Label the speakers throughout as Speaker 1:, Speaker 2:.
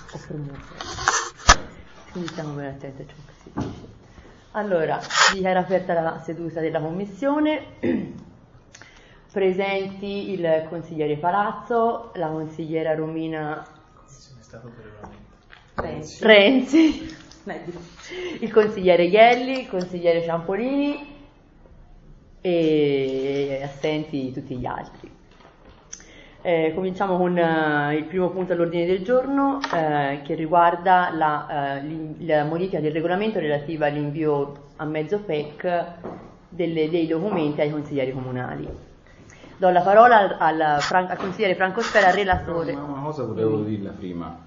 Speaker 1: o promosse. Quindi stiamo ben attenti a ciò che si dice. Allora, dichiara aperta la seduta della commissione. Presenti il consigliere Palazzo, la consigliera Romina Renzi, il consigliere Ghelli, il consigliere Ciampolini e assenti tutti gli altri. Cominciamo con il primo punto all'ordine del giorno che riguarda la modifica del regolamento relativa all'invio a mezzo PEC dei documenti ai consiglieri comunali. Do la parola al consigliere Franco Spera, relatore.
Speaker 2: Una cosa volevo dirla prima.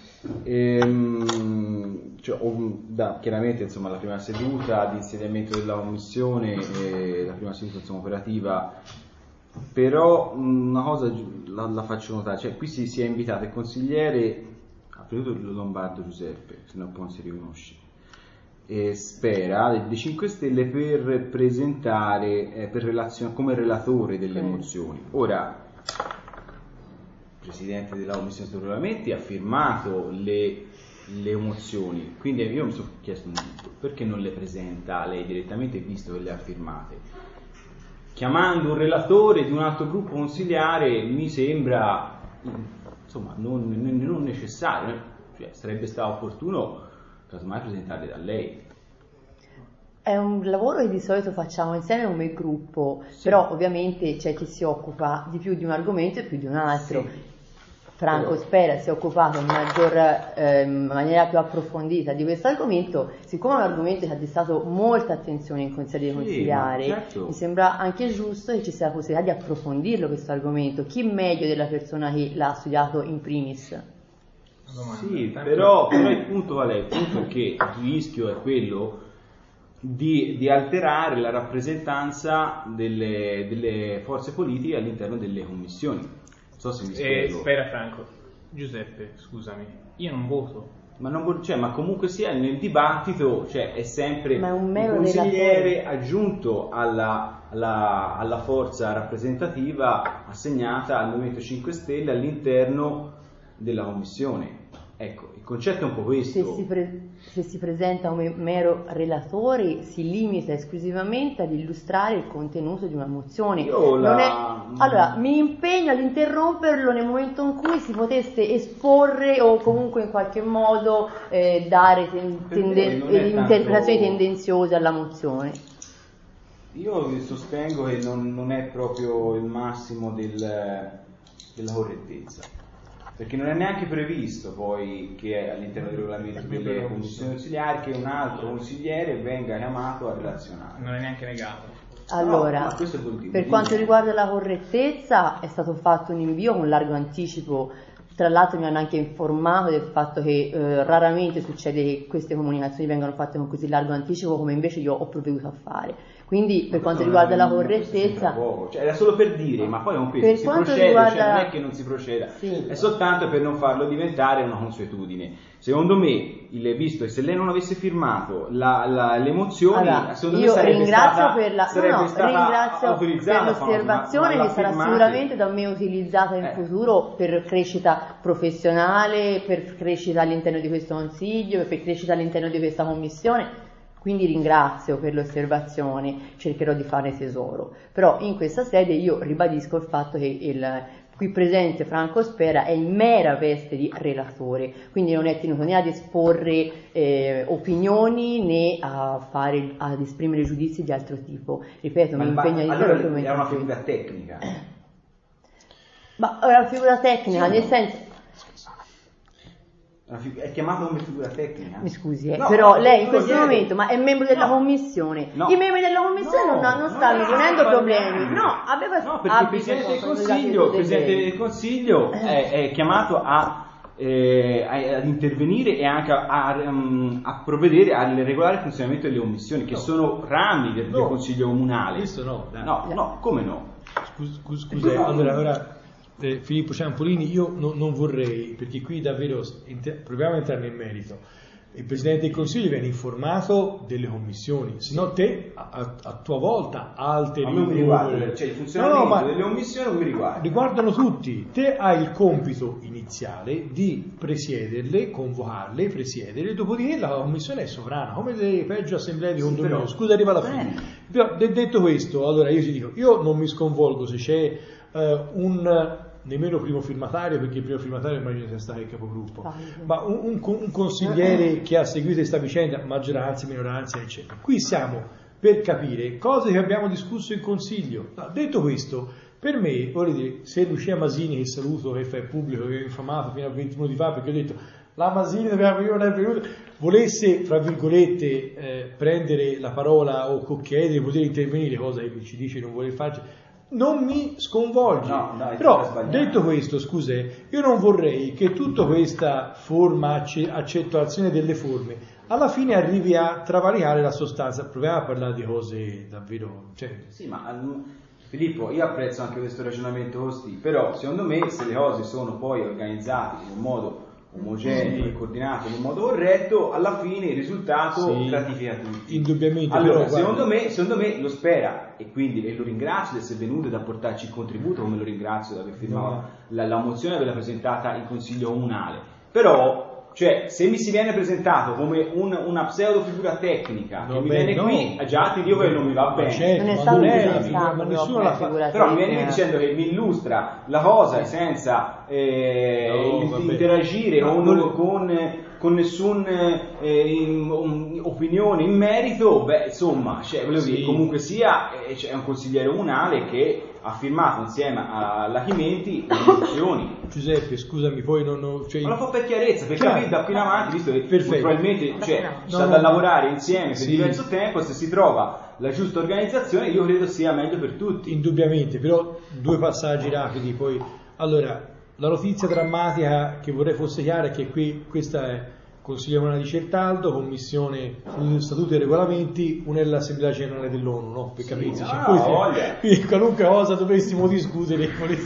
Speaker 2: Chiaramente insomma, la prima seduta di insediamento della commissione, la prima seduta insomma, operativa, però una cosa la faccio notare, cioè qui si è invitato il consigliere, ha venuto il Lombardo Giuseppe, se no poi non si riconosce, Spera dei 5 Stelle per presentare come relatore delle mozioni. Ora il Presidente della Commissione sui Regolamenti ha firmato le mozioni, quindi io mi sono chiesto perché non le presenta lei direttamente, visto che le ha firmate, chiamando un relatore di un altro gruppo consiliare. Mi sembra insomma non necessario, cioè, sarebbe stato opportuno casomai presentarle da lei.
Speaker 1: È un lavoro che di solito facciamo insieme come gruppo, sì. Però ovviamente c'è chi si occupa di più di un argomento e più di un altro. Sì. Franco Spera si è occupato in maniera più approfondita di questo argomento. Siccome è un argomento che ha destato molta attenzione in consiglio consiliare, certo, mi sembra anche giusto che ci sia la possibilità di approfondirlo questo argomento. Chi meglio della persona che l'ha studiato in primis?
Speaker 2: Sì, però il punto è che il rischio è quello di alterare la rappresentanza delle forze politiche all'interno delle commissioni. Non so se mi spiego.
Speaker 3: Spera Franco. Giuseppe, scusami, io non voto.
Speaker 2: Ma comunque sia nel dibattito, cioè, è sempre un consigliere aggiunto alla forza rappresentativa assegnata al Movimento 5 Stelle all'interno della commissione. Ecco, il concetto è un po' questo.
Speaker 1: Se si presenta come mero relatore, si limita esclusivamente ad illustrare il contenuto di una mozione. Allora, mi impegno ad interromperlo nel momento in cui si potesse esporre o comunque in qualche modo dare interpretazioni tendenziose alla mozione.
Speaker 2: Io sostengo che non è proprio il massimo della correttezza. Perché non è neanche previsto poi che all'interno del regolamento delle commissioni consiliari che un altro consigliere venga chiamato a relazionare.
Speaker 3: Non è neanche negato.
Speaker 1: Allora, per quanto riguarda la correttezza, è stato fatto un invio con largo anticipo. Tra l'altro mi hanno anche informato del fatto che raramente succede che queste comunicazioni vengano fatte con così largo anticipo come invece io ho provveduto a fare. Quindi per quanto riguarda la correttezza,
Speaker 2: cioè, era solo per dire, ma poi con questo si procede, cioè non è che non si proceda, sì, è soltanto per non farlo diventare una consuetudine. Secondo me, visto che se lei non avesse firmato le mozioni, secondo me sarebbe stata
Speaker 1: per l'osservazione che sarà sicuramente da me utilizzata in futuro per crescita professionale, per crescita all'interno di questo consiglio, per crescita all'interno di questa commissione. Quindi ringrazio per l'osservazione, cercherò di fare tesoro. Però in questa sede io ribadisco il fatto che il qui presente Franco Spera è in mera veste di relatore, quindi non è tenuto né ad esporre opinioni né ad esprimere giudizi di altro tipo. Ripeto, mi impegno di
Speaker 2: allora è una figura tecnica.
Speaker 1: Ma è una figura tecnica, nel senso...
Speaker 2: È chiamato come figura tecnica.
Speaker 1: Mi scusi, però lei in questo momento è membro della commissione. I membri della commissione non stanno ponendo problemi.
Speaker 2: Perché il Presidente del Consiglio è chiamato ad intervenire e anche a provvedere al regolare funzionamento delle commissioni, che sono rami del Consiglio Comunale.
Speaker 4: Questo no.
Speaker 2: No, come no?
Speaker 4: Scusa, allora Filippo Ciampolini, io non vorrei, perché qui davvero proviamo a entrare nel merito. il Presidente del Consiglio viene informato delle commissioni, se no te a tua volta alteri.
Speaker 2: Ma non mi riguarda, cioè il funzionamento delle commissioni non mi riguarda.
Speaker 4: Riguardano tutti. Te hai il compito iniziale di presiederle, convocarle, presiedere, dopodiché la commissione è sovrana, come le peggio assemblee di condominio. Però, scusa, arriva alla fine. Però, detto questo, allora io ti dico, io non mi sconvolgo se c'è nemmeno primo firmatario, perché il primo firmatario immagino sia stato il capogruppo, ma un consigliere che ha seguito questa vicenda, maggioranza, minoranza, eccetera. Qui siamo per capire cose che abbiamo discusso in consiglio. No, detto questo, per me, voglio dire, se Lucia Masini, che saluto, che fa il pubblico, che ho infamato fino a 20 minuti fa, perché ho detto la Masini doveva venire, non è venuta, volesse, fra virgolette, prendere la parola o chiedere di poter intervenire, cosa che ci dice non vuole farci, non mi sconvolge. Però detto questo, scusate, io non vorrei che tutta questa forma accettazione delle forme alla fine arrivi a travalicare la sostanza. Proviamo a parlare di cose davvero,
Speaker 2: Sì, ma Filippo, io apprezzo anche questo ragionamento così, però secondo me se le cose sono poi organizzate in un modo omogeneo e coordinato in un modo corretto, alla fine il risultato gratifica tutti.
Speaker 4: Indubbiamente.
Speaker 2: Allora, secondo me lo spera, e quindi lo ringrazio di essere venuto ed a portarci il contributo, come lo ringrazio di aver firmato la mozione e averla presentata in consiglio comunale. Però, se mi si viene presentato come una pseudo figura tecnica che mi viene qui, già ti dico che non mi va bene.
Speaker 1: Non è stato presentato,
Speaker 4: nessuno la fa.
Speaker 2: Però mi viene dicendo che mi illustra la cosa senza interagire con nessuna opinione in merito. Insomma, comunque sia, è un consigliere comunale che ha firmato insieme alla Chimenti le mozioni.
Speaker 4: Giuseppe, scusami, poi non
Speaker 2: ma lo fa per chiarezza, per capire da qui in avanti, visto che probabilmente c'è da lavorare insieme per diverso tempo, se si trova la giusta organizzazione, io credo sia meglio per tutti.
Speaker 4: Indubbiamente, però due passaggi rapidi. Poi, allora, la notizia drammatica che vorrei fosse chiara è che questa è Consiglio Comunale di Certaldo, Commissione Statuti e Regolamenti, una è l'Assemblea Generale dell'ONU, no? Per capirsi. Quindi qualunque cosa dovessimo discutere,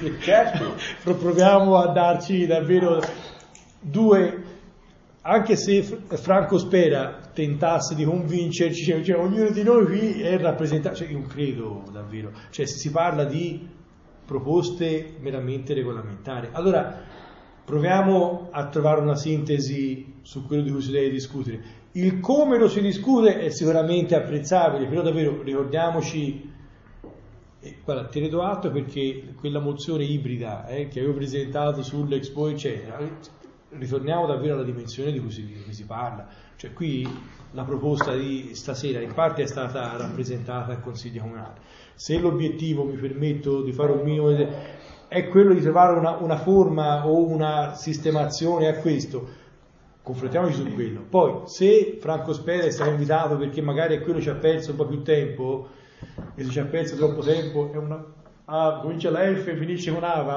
Speaker 4: proviamo a darci davvero due, anche se Franco Spera tentasse di convincerci, ognuno di noi qui è rappresentato, io non credo davvero, si parla di proposte meramente regolamentari. Allora, proviamo a trovare una sintesi su quello di cui si deve discutere. Il come lo si discute è sicuramente apprezzabile, però davvero ricordiamoci, guarda, te ne do atto perché quella mozione ibrida che avevo presentato sull'Expo, eccetera, ritorniamo davvero alla dimensione di cui si parla. Qui la proposta di stasera in parte è stata rappresentata al Consiglio Comunale. Se l'obiettivo, mi permetto di fare un minimo, è quello di trovare una forma o una sistemazione a questo, confrontiamoci su quello. Poi, se Franco Spera è stato invitato perché magari è quello che ci ha perso un po' più tempo, e se ci ha perso troppo tempo è comincia la F e finisce con Ava,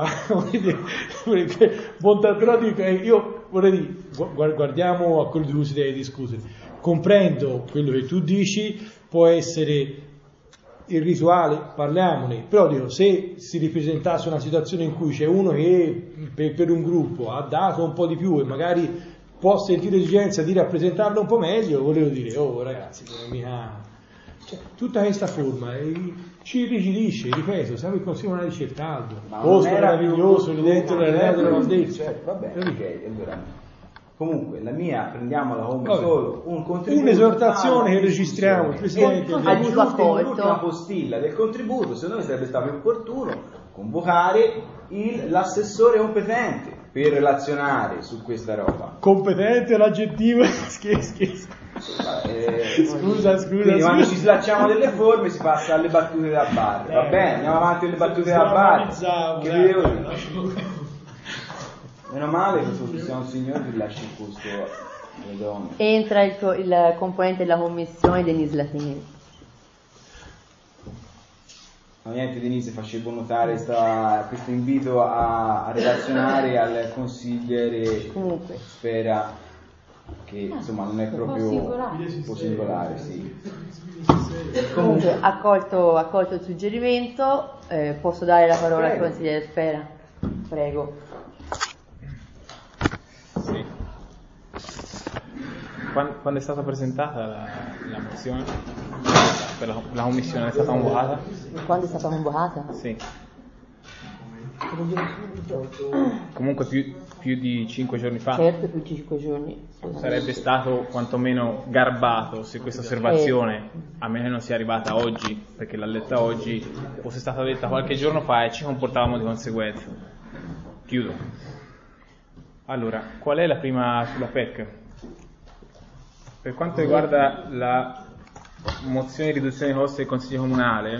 Speaker 4: però dico, io vorrei dire, guardiamo a quello di cui si deve discutere. Comprendo quello che tu dici, può essere il rituale, parliamone, però dico, se si ripresentasse una situazione in cui c'è uno che per un gruppo ha dato un po' di più e magari può sentire esigenza di rappresentarlo un po' meglio, volevo dire, ragazzi, tutta questa forma ci irrigidisce, ripeto, siamo il Consiglio Comunale di Certaldo, posto meraviglioso, lì dentro la realtà della Valdelsa.
Speaker 2: Vabbè, ok, allora. Comunque, la mia, prendiamola come solo un contributo.
Speaker 4: Un'esortazione che registriamo, il Presidente.
Speaker 2: L'ultima postilla del contributo, secondo me sarebbe stato opportuno convocare l'assessore competente per relazionare su questa roba.
Speaker 4: Competente è l'aggettivo? Scherzo. Scusa.
Speaker 2: Quindi quando ci slacciamo delle forme si passa alle battute da bar. Va bene, andiamo avanti alle battute da bar. Che vi devo dire? Meno male che siamo un signore che lascia il posto alle donne.
Speaker 1: Entra il componente della commissione, Denise Latini.
Speaker 2: Niente, Denise, facevo notare questo invito a relazionare al consigliere Spera, che insomma non è proprio un po' singolare, sì.
Speaker 1: Comunque, accolto il suggerimento, posso dare la parola al consigliere Spera? Prego.
Speaker 3: quando è stata presentata la mozione per la commissione, è stata convocata?
Speaker 1: Quando è stata convocata?
Speaker 3: Sì. Comunque più di 5 giorni fa.
Speaker 1: Certo, più di 5 giorni.
Speaker 3: Sarebbe stato quantomeno garbato se questa osservazione, a meno che non sia arrivata oggi, perché l'ha letta oggi, fosse stata detta qualche giorno fa e ci comportavamo di conseguenza. Chiudo. Allora, qual è la prima sulla PEC? Per quanto riguarda la mozione di riduzione dei costi del Consiglio Comunale,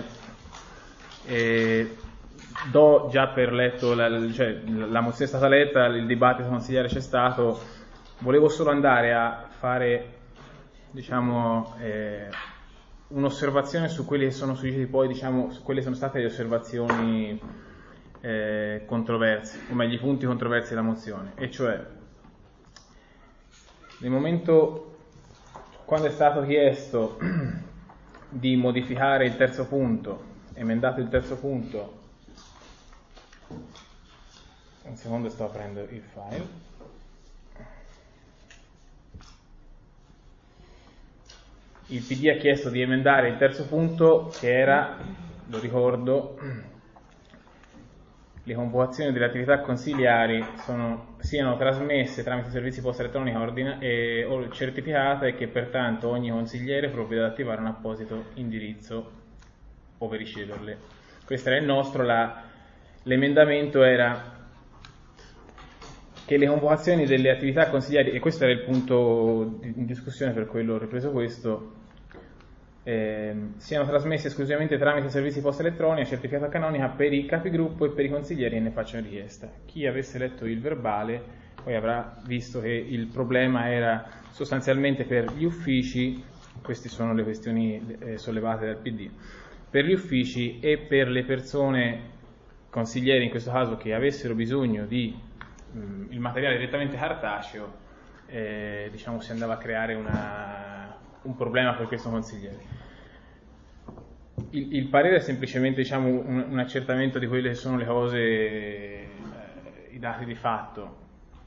Speaker 3: do già per letto, la mozione è stata letta, il dibattito consigliare c'è stato, volevo solo andare a fare, un'osservazione su quelli che sono successi poi, su quelle sono state le osservazioni controverse, o meglio i punti controversi della mozione, e cioè nel momento quando è stato chiesto di modificare il terzo punto, emendato il terzo punto, un secondo, sto aprendo il file. Il PD ha chiesto di emendare il terzo punto, che era, lo ricordo, le convocazioni delle attività consiliari siano trasmesse tramite servizi posta elettronica o certificata, e che pertanto ogni consigliere provveda ad attivare un apposito indirizzo ove riceverle. Questo era il nostro, l'emendamento era che le convocazioni delle attività consigliari, e questo era il punto in discussione, per quello ho ripreso questo, siano trasmesse esclusivamente tramite servizi posta elettronica, certificata canonica per i capigruppo e per i consiglieri che ne facciano richiesta. Chi avesse letto il verbale poi avrà visto che il problema era sostanzialmente per gli uffici, queste sono le questioni sollevate dal PD, per gli uffici e per le persone consiglieri in questo caso che avessero bisogno di il materiale direttamente cartaceo, si andava a creare un problema per questo consigliere. Il parere è semplicemente un accertamento di quelle che sono le cose, i dati di fatto.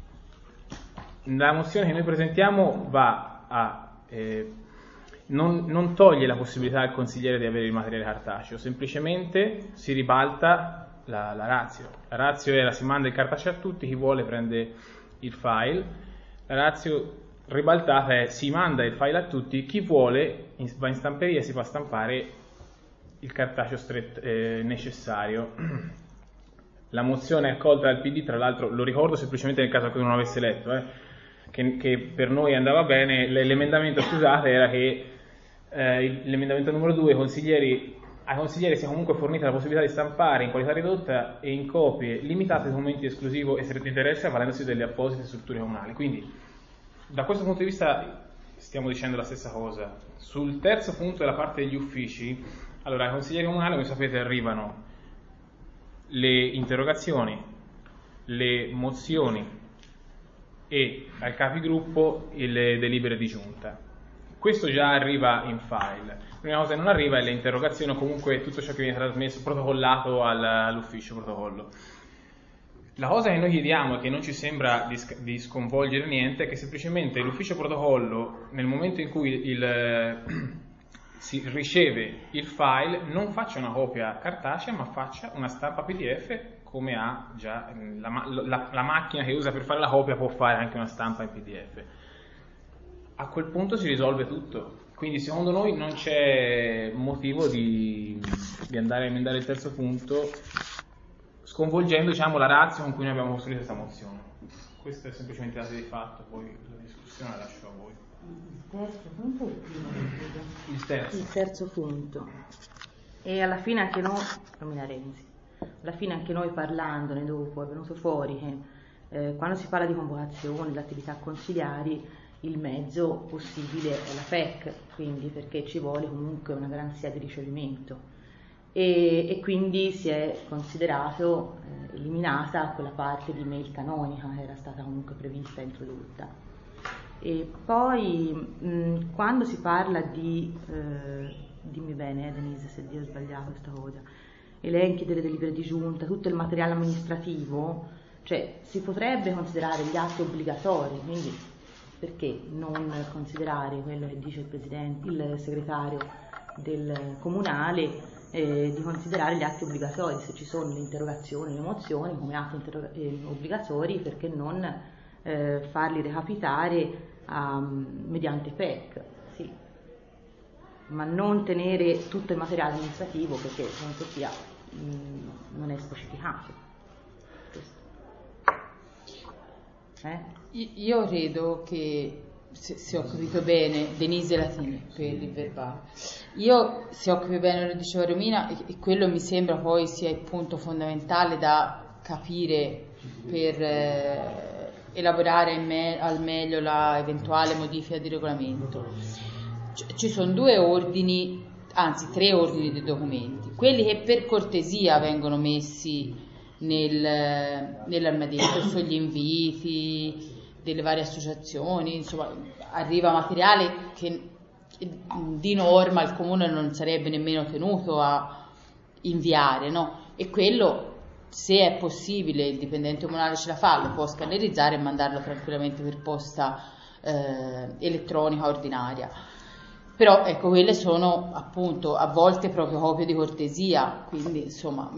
Speaker 3: La mozione che noi presentiamo va a non toglie la possibilità al consigliere di avere il materiale cartaceo, semplicemente si ribalta la ratio. La ratio era: si manda il cartaceo a tutti, chi vuole prende il file. La ratio ribaltata è: si manda il file a tutti, chi vuole va in stamperia e si fa stampare il cartaceo necessario. La mozione è accolta dal PD, tra l'altro lo ricordo semplicemente nel caso che non avesse letto, che per noi andava bene. L'emendamento, scusate, era che l'emendamento numero 2, ai consiglieri sia comunque fornita la possibilità di stampare in qualità ridotta e in copie limitate documenti di esclusivo e stretto interesse avvalendosi delle apposite strutture comunali. Quindi da questo punto di vista stiamo dicendo la stessa cosa. Sul terzo punto della parte degli uffici, allora ai consiglieri comunali, come sapete, arrivano le interrogazioni, le mozioni e al capigruppo le delibere di giunta. Questo già arriva in file. L'unica cosa che non arriva è le interrogazioni o comunque tutto ciò che viene trasmesso, protocollato all'ufficio protocollo. La cosa che noi chiediamo e che non ci sembra di sconvolgere niente è che semplicemente l'ufficio protocollo, nel momento in cui si riceve il file, non faccia una copia cartacea ma faccia una stampa PDF, come ha già la macchina che usa per fare la copia può fare anche una stampa in PDF. A quel punto si risolve tutto. Quindi secondo noi non c'è motivo di andare a emendare il terzo punto, sconvolgendo la ratio con cui noi abbiamo costruito questa mozione. Questo è semplicemente dato di fatto, poi la discussione la lascio a voi.
Speaker 1: Il terzo punto o il primo?
Speaker 3: Il
Speaker 1: terzo punto. E alla fine anche noi, parlandone dopo è venuto fuori che quando si parla di convocazioni, di attività consiliari, il mezzo possibile è la PEC, quindi perché ci vuole comunque una garanzia di ricevimento e quindi si è considerato eliminata quella parte di mail canonica che era stata comunque prevista e introdotta. E poi quando si parla di dimmi bene Denise se io ho sbagliato questa cosa, elenchi delle delibere di giunta, tutto il materiale amministrativo, cioè si potrebbe considerare gli atti obbligatori, quindi perché non considerare quello che dice il segretario del comunale, di considerare gli atti obbligatori, se ci sono le interrogazioni, le mozioni come atti obbligatori, perché non farli recapitare mediante PEC, sì, ma non tenere tutto il materiale amministrativo, perché comunque sia non è specificato.
Speaker 5: Io credo che, se ho capito bene, Denise Latini per il verbale, io, se ho capito bene, lo diceva Romina, e quello mi sembra poi sia il punto fondamentale da capire per elaborare al meglio la eventuale modifica di regolamento. Ci sono 2 ordini, anzi 3 ordini di documenti, quelli che per cortesia vengono messi nell'armadietto, sugli inviti delle varie associazioni, insomma arriva materiale che di norma il comune non sarebbe nemmeno tenuto a inviare, no? E quello, se è possibile, il dipendente comunale ce la fa, lo può scannerizzare e mandarlo tranquillamente per posta elettronica ordinaria. Però ecco, quelle sono appunto a volte proprio copie di cortesia, quindi insomma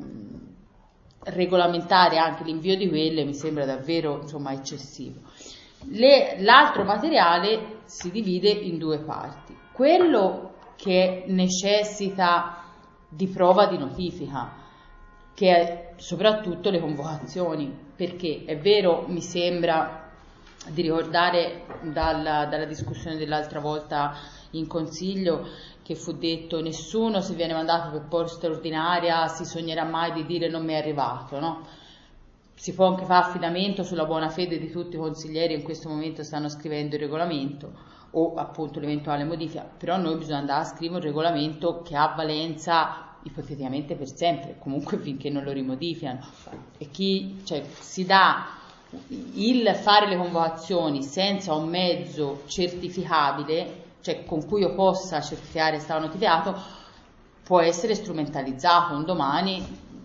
Speaker 5: regolamentare anche l'invio di quelle mi sembra davvero, insomma, eccessivo. L'altro materiale si divide in 2 parti: quello che necessita di prova di notifica, che è soprattutto le convocazioni, perché è vero, mi sembra di ricordare dalla discussione dell'altra volta in consiglio, che fu detto: nessuno, se viene mandato per posta ordinaria, si sognerà mai di dire non mi è arrivato, no? Si può anche fare affidamento sulla buona fede di tutti i consiglieri che in questo momento stanno scrivendo il regolamento, o appunto l'eventuale modifica, però noi bisogna andare a scrivere un regolamento che ha valenza ipoteticamente per sempre, comunque finché non lo rimodificano, e si dà il fare le convocazioni senza un mezzo certificabile, cioè con cui io possa certificare se stato notificato, può essere strumentalizzato un domani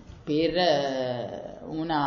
Speaker 5: per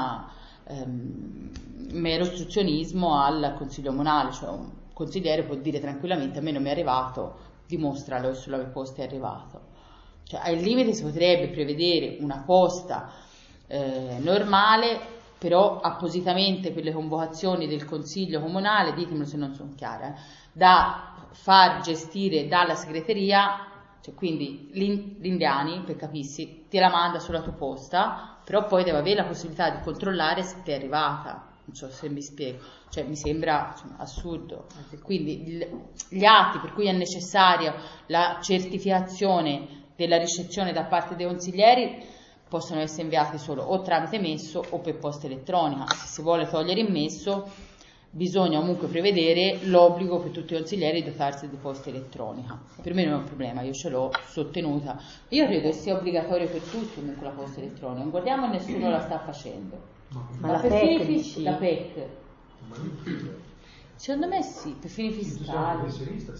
Speaker 5: mero ostruzionismo al consiglio comunale, cioè un consigliere può dire tranquillamente: a me non mi è arrivato, dimostralo, e sulla mia posta è arrivato. Cioè, al limite si potrebbe prevedere una posta normale, però appositamente per le convocazioni del consiglio comunale, ditemelo se non sono chiara, da far gestire dalla segreteria, cioè quindi l'indiani, per capirsi, te la manda sulla tua posta, però poi deve avere la possibilità di controllare se ti è arrivata. Non so se mi spiego, cioè mi sembra assurdo. Quindi gli atti per cui è necessaria la certificazione della ricezione da parte dei consiglieri possono essere inviati solo o tramite messo o per posta elettronica. Se si vuole togliere il messo, bisogna comunque prevedere l'obbligo per tutti i consiglieri di dotarsi di posta elettronica. Per me non è un problema, io ce l'ho sostenuta. Io credo che sia obbligatorio per tutti comunque la posta elettronica, non guardiamo, nessuno la sta facendo.
Speaker 1: Ma la PEC dici?
Speaker 5: La PEC. Secondo me sì, per fini fiscali.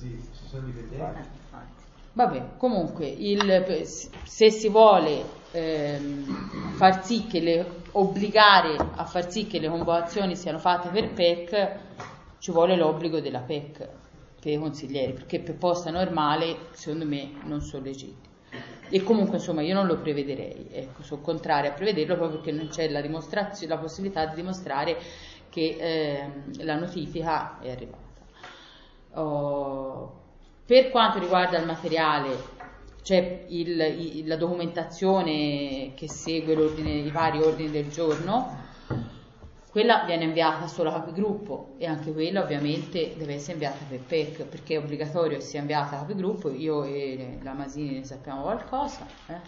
Speaker 5: Vabbè, comunque se si vuole far sì che obbligare a far sì che le convocazioni siano fatte per PEC, ci vuole l'obbligo della PEC per i consiglieri, perché per posta normale secondo me non sono legittimi. E comunque insomma io non lo prevederei, ecco, sono contraria a prevederlo proprio perché non c'è la possibilità di dimostrare che la notifica è arrivata. Per quanto riguarda il materiale, c'è la documentazione che segue i vari ordini del giorno, quella viene inviata solo a capigruppo, e anche quella ovviamente deve essere inviata per PEC, perché è obbligatorio che sia inviata a capigruppo. Io e la Masini ne sappiamo qualcosa,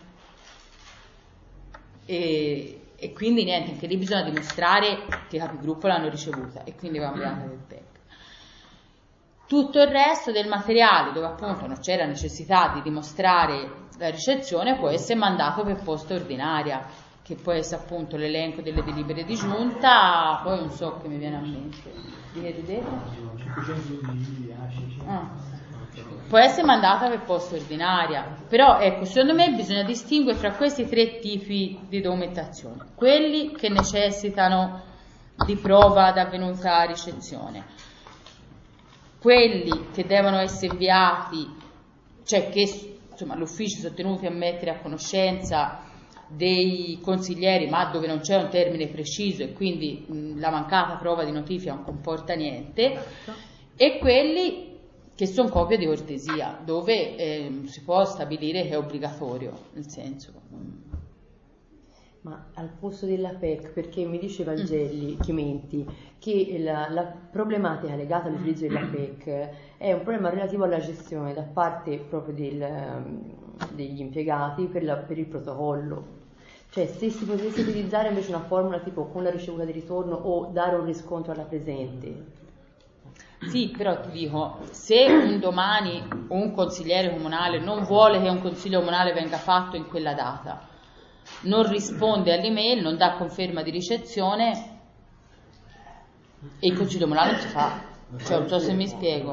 Speaker 5: e quindi niente, anche lì bisogna dimostrare che i capigruppo l'hanno ricevuta e quindi va inviata per PEC. Tutto il resto del materiale, dove appunto non c'è la necessità di dimostrare la ricezione, può essere mandato per posta ordinaria, che può essere appunto l'elenco delle delibere di giunta, poi non so che mi viene a mente. Può essere mandata per posta ordinaria, però ecco, secondo me bisogna distinguere fra questi 3 tipi di documentazione: quelli che necessitano di prova d'avvenuta ricezione, quelli che devono essere inviati, cioè che insomma l'ufficio sono tenuti a mettere a conoscenza dei consiglieri, ma dove non c'è un termine preciso e quindi la mancata prova di notifica non comporta niente, e quelli che sono copie di cortesia, dove si può stabilire che è obbligatorio, nel senso.
Speaker 1: Ma al posto della PEC, perché mi diceva il Gelli, Chiumenti, che la problematica legata all'utilizzo della PEC è un problema relativo alla gestione da parte proprio degli impiegati per il protocollo. Cioè, se si potesse utilizzare invece una formula tipo con la ricevuta di ritorno o dare un riscontro alla presente.
Speaker 5: Sì, però ti dico, se un domani un consigliere comunale non vuole che un consiglio comunale venga fatto in quella data, non risponde all'email, non dà conferma di ricezione e il consiglio comunale non si fa. Cioè, non so se mi spiego.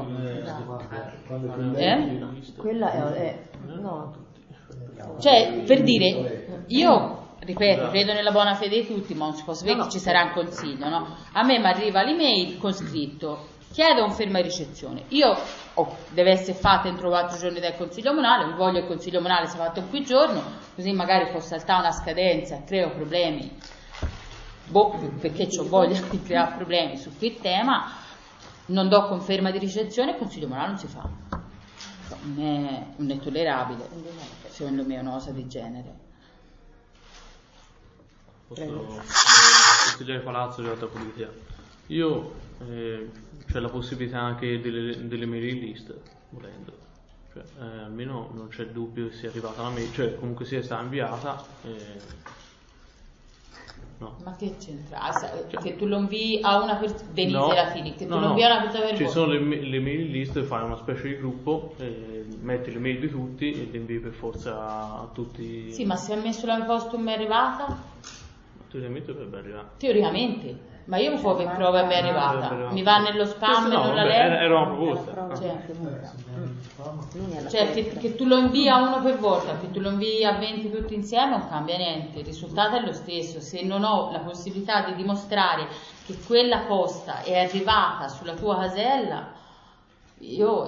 Speaker 1: Quella è no.
Speaker 5: Cioè, per dire, io ripeto, credo nella buona fede di tutti, ma non si può sapere che ci sarà un consiglio, no? A me mi arriva l'email con scritto: chiedo conferma di ricezione. Io deve essere fatta entro 4 giorni dal consiglio comunale, non voglio che il consiglio comunale sia fatto in quel giorno, così magari può saltare una scadenza e creo problemi, perché ho voglia di creare problemi su quel tema. Non do conferma di ricezione, il consiglio comunale non si fa. Non è tollerabile, secondo me, una cosa del genere.
Speaker 6: Consigliere Palazzo di Alta Polizia. Io c'è la possibilità anche delle mailing list, volendo, cioè, almeno non c'è dubbio che sia arrivata la mail, cioè comunque sia stata inviata. No.
Speaker 5: Ma che c'entra? Che tu lo invii a una persona, che tu lo
Speaker 6: no.
Speaker 5: invii a una persona per
Speaker 6: Ci
Speaker 5: voto.
Speaker 6: sono le mailing list, fai una specie di gruppo, metti le mail di tutti e le invii per forza a tutti.
Speaker 5: Sì, ma se ha messo la posta e mi è arrivata?
Speaker 6: Teoricamente dovrebbe arrivare.
Speaker 5: Teoricamente, ma io può che prova e mi è arrivata. Mi va nello spam e non la leggo.
Speaker 6: Era una proposta.
Speaker 5: Cioè che tu lo invii a uno per volta, che tu lo invii a 20 tutti insieme non cambia niente, il risultato è lo stesso. Se non ho la possibilità di dimostrare che quella posta è arrivata sulla tua casella, io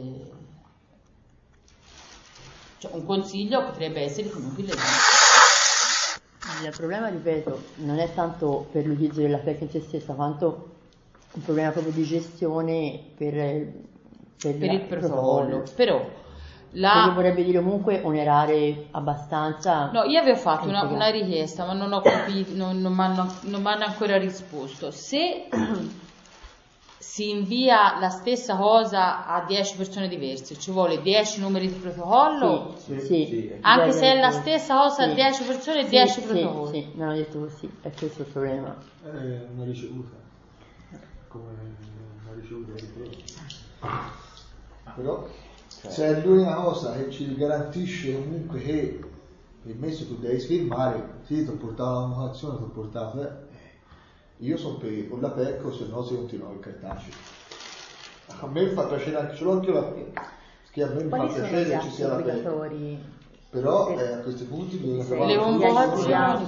Speaker 5: cioè, un consiglio potrebbe essere comunque illegale.
Speaker 1: Il problema, ripeto, non è tanto per l'utilizzo della PEC in se stessa, quanto un problema proprio di gestione per
Speaker 5: il protocollo. Però
Speaker 1: perché vorrebbe dire comunque onerare abbastanza.
Speaker 5: No, io avevo fatto una richiesta, ma non ho capito, non mi hanno ancora risposto. Se si invia la stessa cosa a 10 persone diverse, ci vuole 10 numeri di protocollo?
Speaker 1: Sì.
Speaker 5: Anche se è la stessa cosa a 10 persone e 10 protocolli?
Speaker 1: Sì, non ho detto così, è questo il problema.
Speaker 4: Una ricevuta, come una ricevuta di prodotto. Però se è l'unica cosa che ci garantisce comunque che permesso tu devi firmare, sì, ti ho portato la motivazione, ti ho portato, io sono per con la PEC, se no si continua il cartaceo. A me fa piacere anche, ce l'ho anche la PEC, che a me fa piacere che ci sia la PEC. Però a questi punti bisogna fare
Speaker 5: le convocazioni,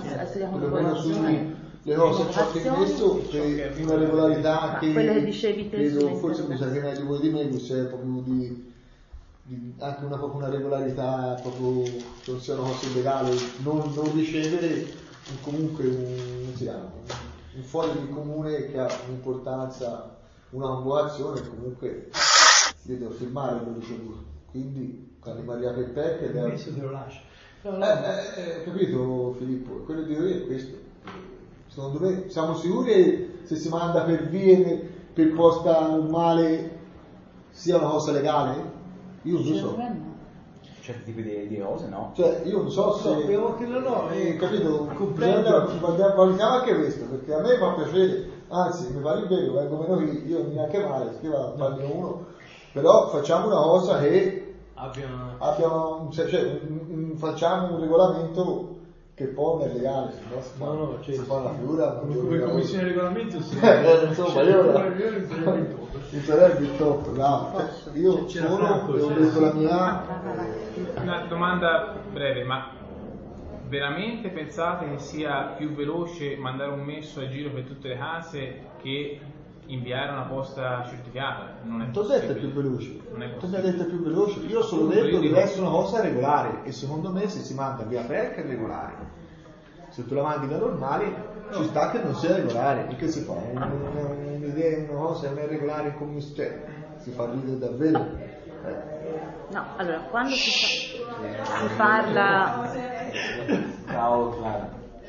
Speaker 4: le cose ciò che ho messo per una regolarità che
Speaker 1: quello che dicevi te,
Speaker 4: credo forse mi sa che meglio voi di me, che c'è proprio anche proprio una regolarità, proprio che non siano cose illegali, non ricevere comunque un foglio di comune che ha un'importanza, una convocazione, comunque io devo firmare quello ricevuto, quindi quando Maria per te che deve
Speaker 7: te lo lascia.
Speaker 4: Capito Filippo? Quello di dire è questo. Secondo me siamo sicuri che se si manda per vie per posta normale sia una cosa legale? Io non lo so.
Speaker 2: Certi tipi di cose no.
Speaker 4: Cioè io non so se capito, valutiamo anche questo, perché a me fa piacere, anzi mi fa bene, vengo meno io non neanche male, scriva parlo uno, però facciamo una cosa che abbiamo facciamo un regolamento che poi non è legale,
Speaker 7: no,
Speaker 4: si fa una figura
Speaker 7: come commissione di regolamento
Speaker 4: insomma io sarebbe il top, io sono ho detto la mia.
Speaker 3: Una domanda breve, ma veramente pensate che sia più veloce mandare un messo a giro per tutte le case che inviare una posta certificata. Non è
Speaker 8: Ti ho detto è
Speaker 3: possibile.
Speaker 8: più veloce.
Speaker 3: Non è
Speaker 8: Tu mi hai
Speaker 3: possibile.
Speaker 8: detto è più veloce. Io ho solo
Speaker 3: Appunto,
Speaker 8: detto
Speaker 3: io
Speaker 8: che
Speaker 3: dico-
Speaker 8: deve essere una cosa regolare e secondo me se si manda via PEC è regolare. Se tu la mandi da normale ci sta che non sia regolare. E che si fa? Un'idea, una cosa non è regolare in commissione. Cioè, si fa ridere davvero.
Speaker 1: No, allora, quando si parla...
Speaker 2: Ciao Clara.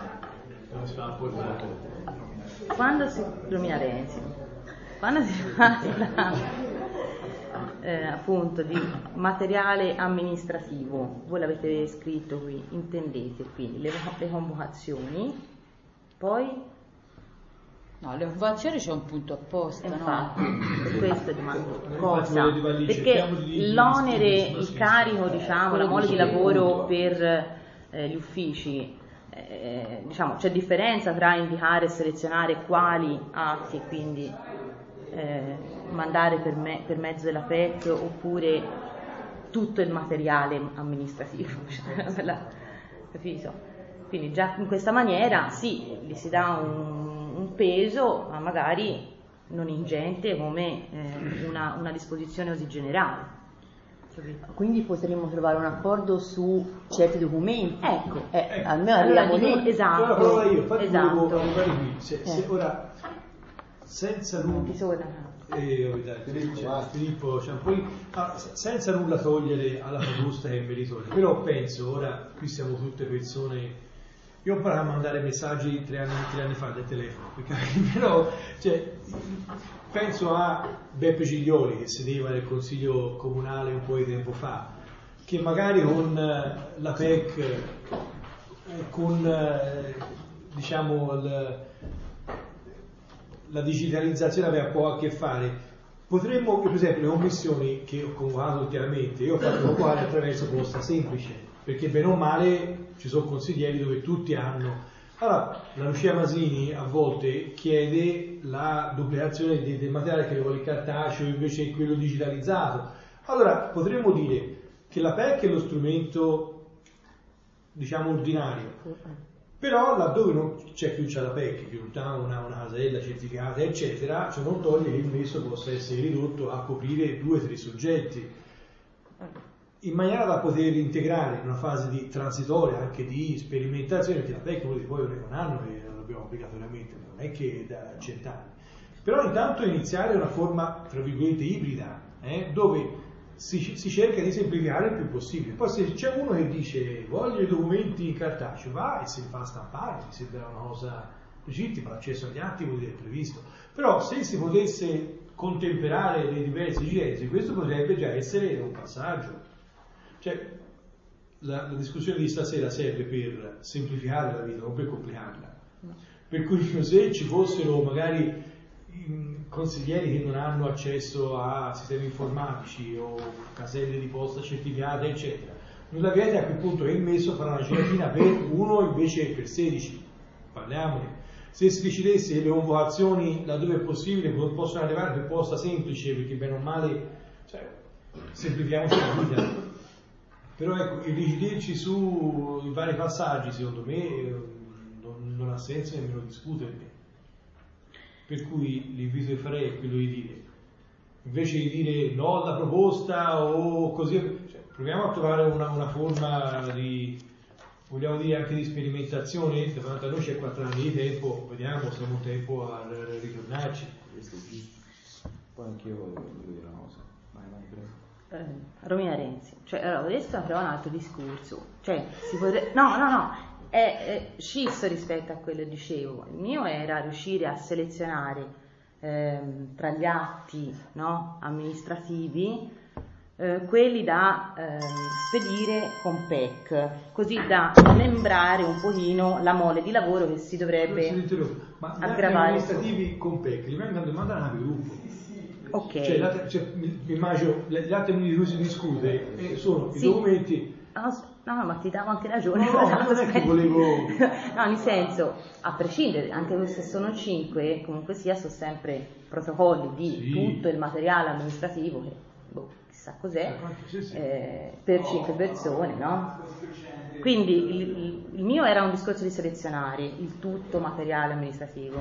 Speaker 1: Romina Renzi, quando si parla appunto di materiale amministrativo, voi l'avete scritto qui, intendete quindi le convocazioni, poi...
Speaker 5: No, le convocazioni c'è un punto apposta,
Speaker 1: Infatti, per questo domando
Speaker 4: Infatti,
Speaker 1: cosa,
Speaker 4: voglio dire,
Speaker 1: perché l'onere,
Speaker 4: di
Speaker 1: il carico, diciamo, la mole di lavoro per gli uffici, diciamo, c'è differenza tra indicare e selezionare quali atti, quindi mandare per mezzo della PEC oppure tutto il materiale amministrativo, capito? Quindi già in questa maniera sì, gli si dà un peso, ma magari non ingente come una disposizione così generale. Quindi potremmo trovare un accordo su certi documenti. Ecco. Almeno
Speaker 4: allora,
Speaker 1: arriviamo lì. Esatto.
Speaker 4: Allora provo io, infatti
Speaker 1: Esatto.
Speaker 4: volevo arrivare qui. Se ora, senza nulla... Filippo, cioè, poi, senza nulla togliere alla proposta che è meritoria, però penso, ora qui siamo tutte persone... Io ho imparato a mandare messaggi 3 anni fa del telefono, però cioè, penso a Beppe Giglioli che sedeva nel consiglio comunale un po' di tempo fa, che magari con la PEC, con diciamo la digitalizzazione aveva poco a che fare. Potremmo, per esempio, le commissioni che ho convocato chiaramente, io ho fatto convocare attraverso posta semplice, perché bene o male ci sono consiglieri dove tutti hanno. Allora, la Lucia Masini a volte chiede la duplicazione del materiale che vuole cartaceo invece quello digitalizzato. Allora, potremmo dire che la PEC è lo strumento, diciamo, ordinario, però laddove non c'è più la PEC, più una casella certificata, eccetera, cioè non toglie che il messo possa essere ridotto a coprire 2 o 3 soggetti, in maniera da poter integrare in una fase di transitoria, anche di sperimentazione, perché la PEC poi non è un anno che l'abbiamo obbligatoriamente, non è che da 100 anni, però intanto iniziare una forma, tra virgolette, ibrida, dove si cerca di semplificare il più possibile. Poi se c'è uno che dice voglio i documenti in cartaceo, va e se li fa stampare, mi sembra una cosa legittima, l'accesso agli atti vuol dire previsto, però se si potesse contemperare le diverse esigenze, questo potrebbe già essere un passaggio. Cioè, la discussione di stasera serve per semplificare la vita, non per complicarla. Per cui se ci fossero magari consiglieri che non hanno accesso a sistemi informatici o caselle di posta certificate, eccetera, nulla vieta a quel punto che il messo farà una giratina per uno invece per 16. Parliamone. Se si decidesse che le convocazioni, laddove è possibile, possono arrivare per posta semplice, perché bene o male, cioè, semplifichiamoci la vita. Però ecco, irrigidirci sui vari passaggi, secondo me, non ha senso nemmeno discuterne. Per cui l'invito che farei è quello di dire, invece di dire no alla proposta o così, cioè, proviamo a trovare una forma di, vogliamo dire, anche di sperimentazione. Davanti a noi c'è 4 anni di tempo, vediamo se abbiamo tempo a ritornarci.
Speaker 2: Poi anch'io voglio dire una cosa. Vai, prego.
Speaker 1: Romina Renzi, cioè allora questo è un altro discorso, cioè si potrebbe, no, è scisso rispetto a quello che dicevo. Il mio era riuscire a selezionare tra gli atti, no, amministrativi quelli da spedire con PEC, così da smembrare un pochino la mole di lavoro che si dovrebbe
Speaker 4: ma
Speaker 1: aggravare.
Speaker 4: Gli amministrativi con PEC li vengono mandati a gruppo.
Speaker 1: Ok.
Speaker 4: Cioè, mi immagino gli atti di cui si discute sono i documenti.
Speaker 1: No, ma ti davo anche ragione.
Speaker 4: No, non è che volevo.
Speaker 1: No, nel senso, a prescindere, anche se sono 5, comunque sia, sono sempre protocolli di tutto il materiale amministrativo che chissà cos'è, per 5 persone, no? Quindi il mio era un discorso di selezionare il tutto materiale amministrativo.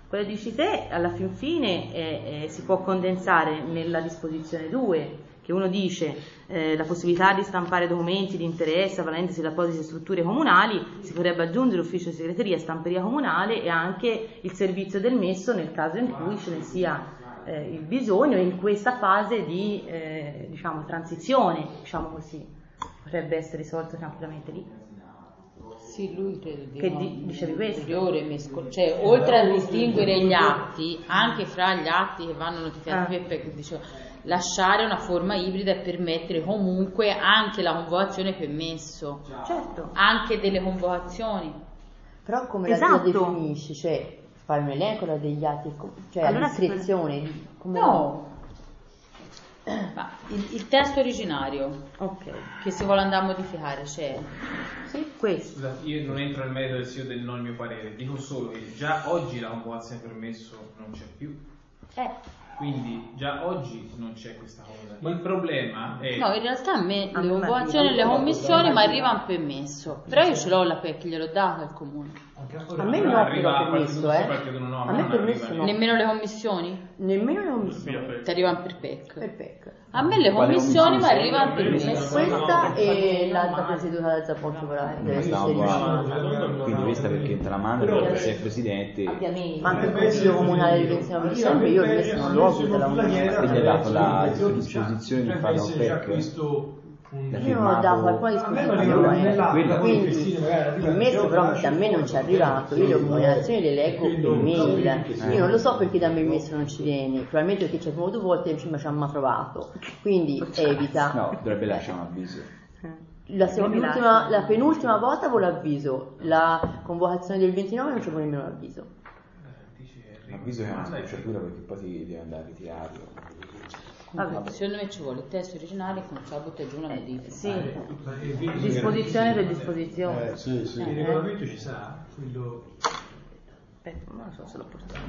Speaker 1: Quello che dici te alla fin fine si può condensare nella disposizione 2, che uno dice la possibilità di stampare documenti di interesse avvalendosi di apposite strutture comunali, si potrebbe aggiungere ufficio segreteria, stamperia comunale e anche il servizio del messo nel caso in cui ce ne sia il bisogno in questa fase di diciamo transizione, diciamo così, potrebbe essere risolto tranquillamente lì.
Speaker 5: Sì, lui credo
Speaker 1: Che dicevi questo?
Speaker 5: Cioè, oltre a distinguere gli atti, anche fra gli atti che vanno notificati per diceva, lasciare una forma ibrida e permettere comunque anche la convocazione per messo,
Speaker 1: certo,
Speaker 5: anche delle convocazioni.
Speaker 1: Però come la definisci? Cioè, fare un elenco degli atti, cioè allora la discrezione?
Speaker 5: No. Ma il testo originario che si vuole andare a modificare c'è.
Speaker 1: Sì, questo.
Speaker 3: Scusate, io non entro nel merito del sì o del no il mio parere, dico solo che già oggi la convocazione permesso non c'è più. Quindi già oggi non c'è questa cosa. Ma il problema è...
Speaker 5: No, in realtà a me le convocazioni e le commissioni mi arrivano permesso. Però io ce l'ho la PEC, gliel'ho data al comune.
Speaker 1: A me non arriva permesso,
Speaker 3: no,
Speaker 1: a me permesso no.
Speaker 5: Nemmeno le commissioni?
Speaker 1: Nemmeno le commissioni.
Speaker 5: Ti arrivano per PEC?
Speaker 1: Per PEC.
Speaker 5: A me le commissioni mi arrivano per permesso.
Speaker 1: Questa è l'altra presieduta da Zappocchio
Speaker 2: quindi questa perché entra la mano perché sei presidente.
Speaker 1: Ma anche il consiglio comunale di pensione commissione, io invece non l'ho avuta la comunità.
Speaker 2: E gli ha dato la disposizione di fare un PEC.
Speaker 1: Io non ho dato alcuna disposizione, quindi il messo però da me non ci è arrivato, io le comunicazioni le leggo per mail, io non lo so perché da me il messo non ci viene, probabilmente perché ci è venuto due volte e ci ha mai provato, quindi evita.
Speaker 2: No, dovrebbe lasciare un avviso.
Speaker 1: La penultima volta vuole avviso, la convocazione del 29 non ci vuole nemmeno l'avviso.
Speaker 2: L'avviso è una procedura perché poi ti deve andare a ritirarlo.
Speaker 5: Vabbè, secondo me ci vuole il testo originale con ciò butta giù una modifica.
Speaker 1: Sì, disposizione per disposizione.
Speaker 8: Sì.
Speaker 4: Il regolamento ci sa? Quello...
Speaker 1: Aspetta, non lo so se l'ho portato.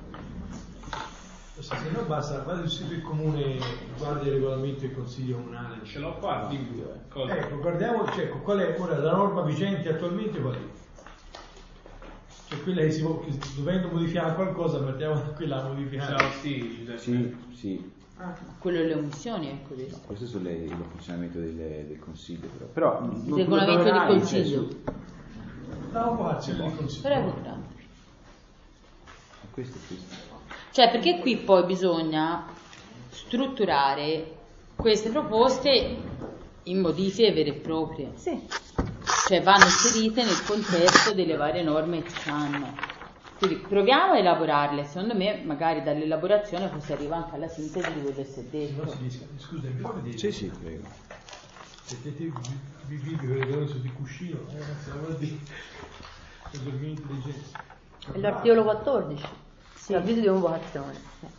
Speaker 4: Se no basta, guarda il sito del comune, guarda il regolamento del consiglio comunale.
Speaker 3: Ce l'ho qua,
Speaker 4: Ecco, guardiamo, qual è ora la norma vigente attualmente, qual è? Cioè quella che dovendo modificare qualcosa, mettiamo quella a modificare.
Speaker 2: Sì.
Speaker 5: Quello delle omissioni, ecco questo.
Speaker 2: Questo è il funzionamento del consiglio, però
Speaker 5: il regolamento del consiglio.
Speaker 4: La convocazione del consiglio.
Speaker 5: Però è importante.
Speaker 2: Questo.
Speaker 5: Cioè, perché qui poi bisogna strutturare queste proposte in modifiche vere e proprie.
Speaker 1: Sì.
Speaker 5: Cioè vanno inserite nel contesto delle varie norme che ci hanno. Quindi proviamo a elaborarle, secondo me magari dall'elaborazione poi si arriva anche alla sintesi di quello che si è detto.
Speaker 4: Scusa, mi puoi vedere?
Speaker 2: Sì, prego.
Speaker 4: Se te vivi con le donne sul cuscino, non si vuol dire.
Speaker 1: È l'articolo 14, l'avviso di convocazione.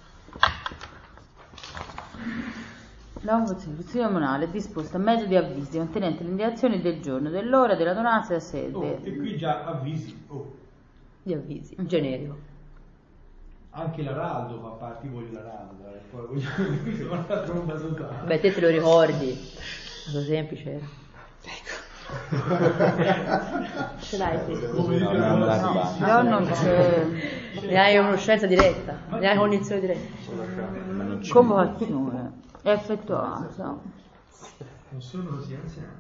Speaker 5: La convocazione del Consiglio Comunale è disposta a mezzo di avvisi contenenti le indicazioni del giorno, dell'ora, dell'adunanza e della sede.
Speaker 4: E qui già avvisi.
Speaker 1: Di avvisi, generico.
Speaker 4: Anche l'Araldo fa parte, io voglio l'Araldo, poi voglio una tromba totale.
Speaker 1: Beh, te lo ricordi, molto semplice era. Ecco. Ce l'hai te?
Speaker 5: No, non c'è.
Speaker 1: Ne hai conoscenza diretta, ne hai cognizione diretta.
Speaker 5: Convocazione è effettuata.
Speaker 4: Non sono così anziani.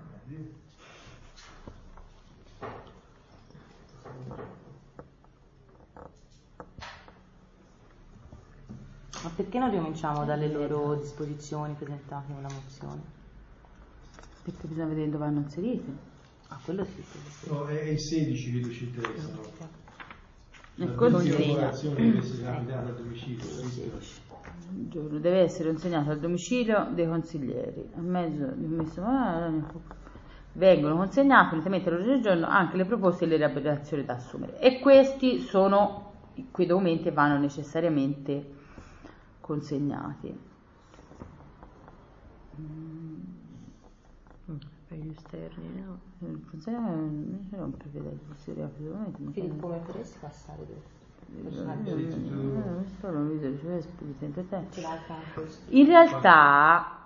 Speaker 1: Ma perché non ricominciamo dalle loro disposizioni presentate con la mozione?
Speaker 5: Perché bisogna vedere dove vanno inserite.
Speaker 1: Quello sì.
Speaker 4: No, è il 16 che ci interessa.
Speaker 5: Nel
Speaker 4: consiglio deve essere capitata al domicilio.
Speaker 5: Il giorno deve essere consegnato al domicilio dei consiglieri. A mezzo di un messo vengono consegnate unitamente all'ordine del giorno anche le proposte e le elaborazioni da assumere. E questi sono quei documenti che vanno necessariamente consegnati.
Speaker 1: Per gli esterni, no?
Speaker 5: Non prevede
Speaker 1: Filippo, come potresti passare tu?
Speaker 5: In realtà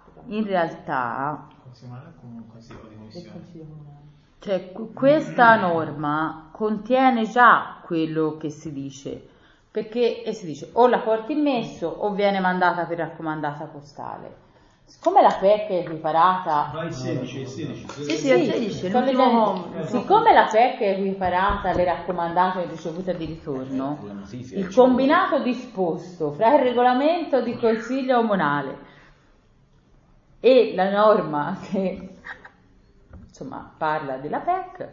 Speaker 5: cioè, questa norma contiene già quello che si dice, perché e si dice o la porti in messo o viene mandata per raccomandata postale. Siccome la PEC è equiparata...
Speaker 4: Vai 16.
Speaker 1: Sì, è 16,
Speaker 5: siccome la PEC è equiparata alle raccomandate ricevute di ritorno, il combinato disposto fra il regolamento di consiglio comunale e la norma che insomma parla della PEC,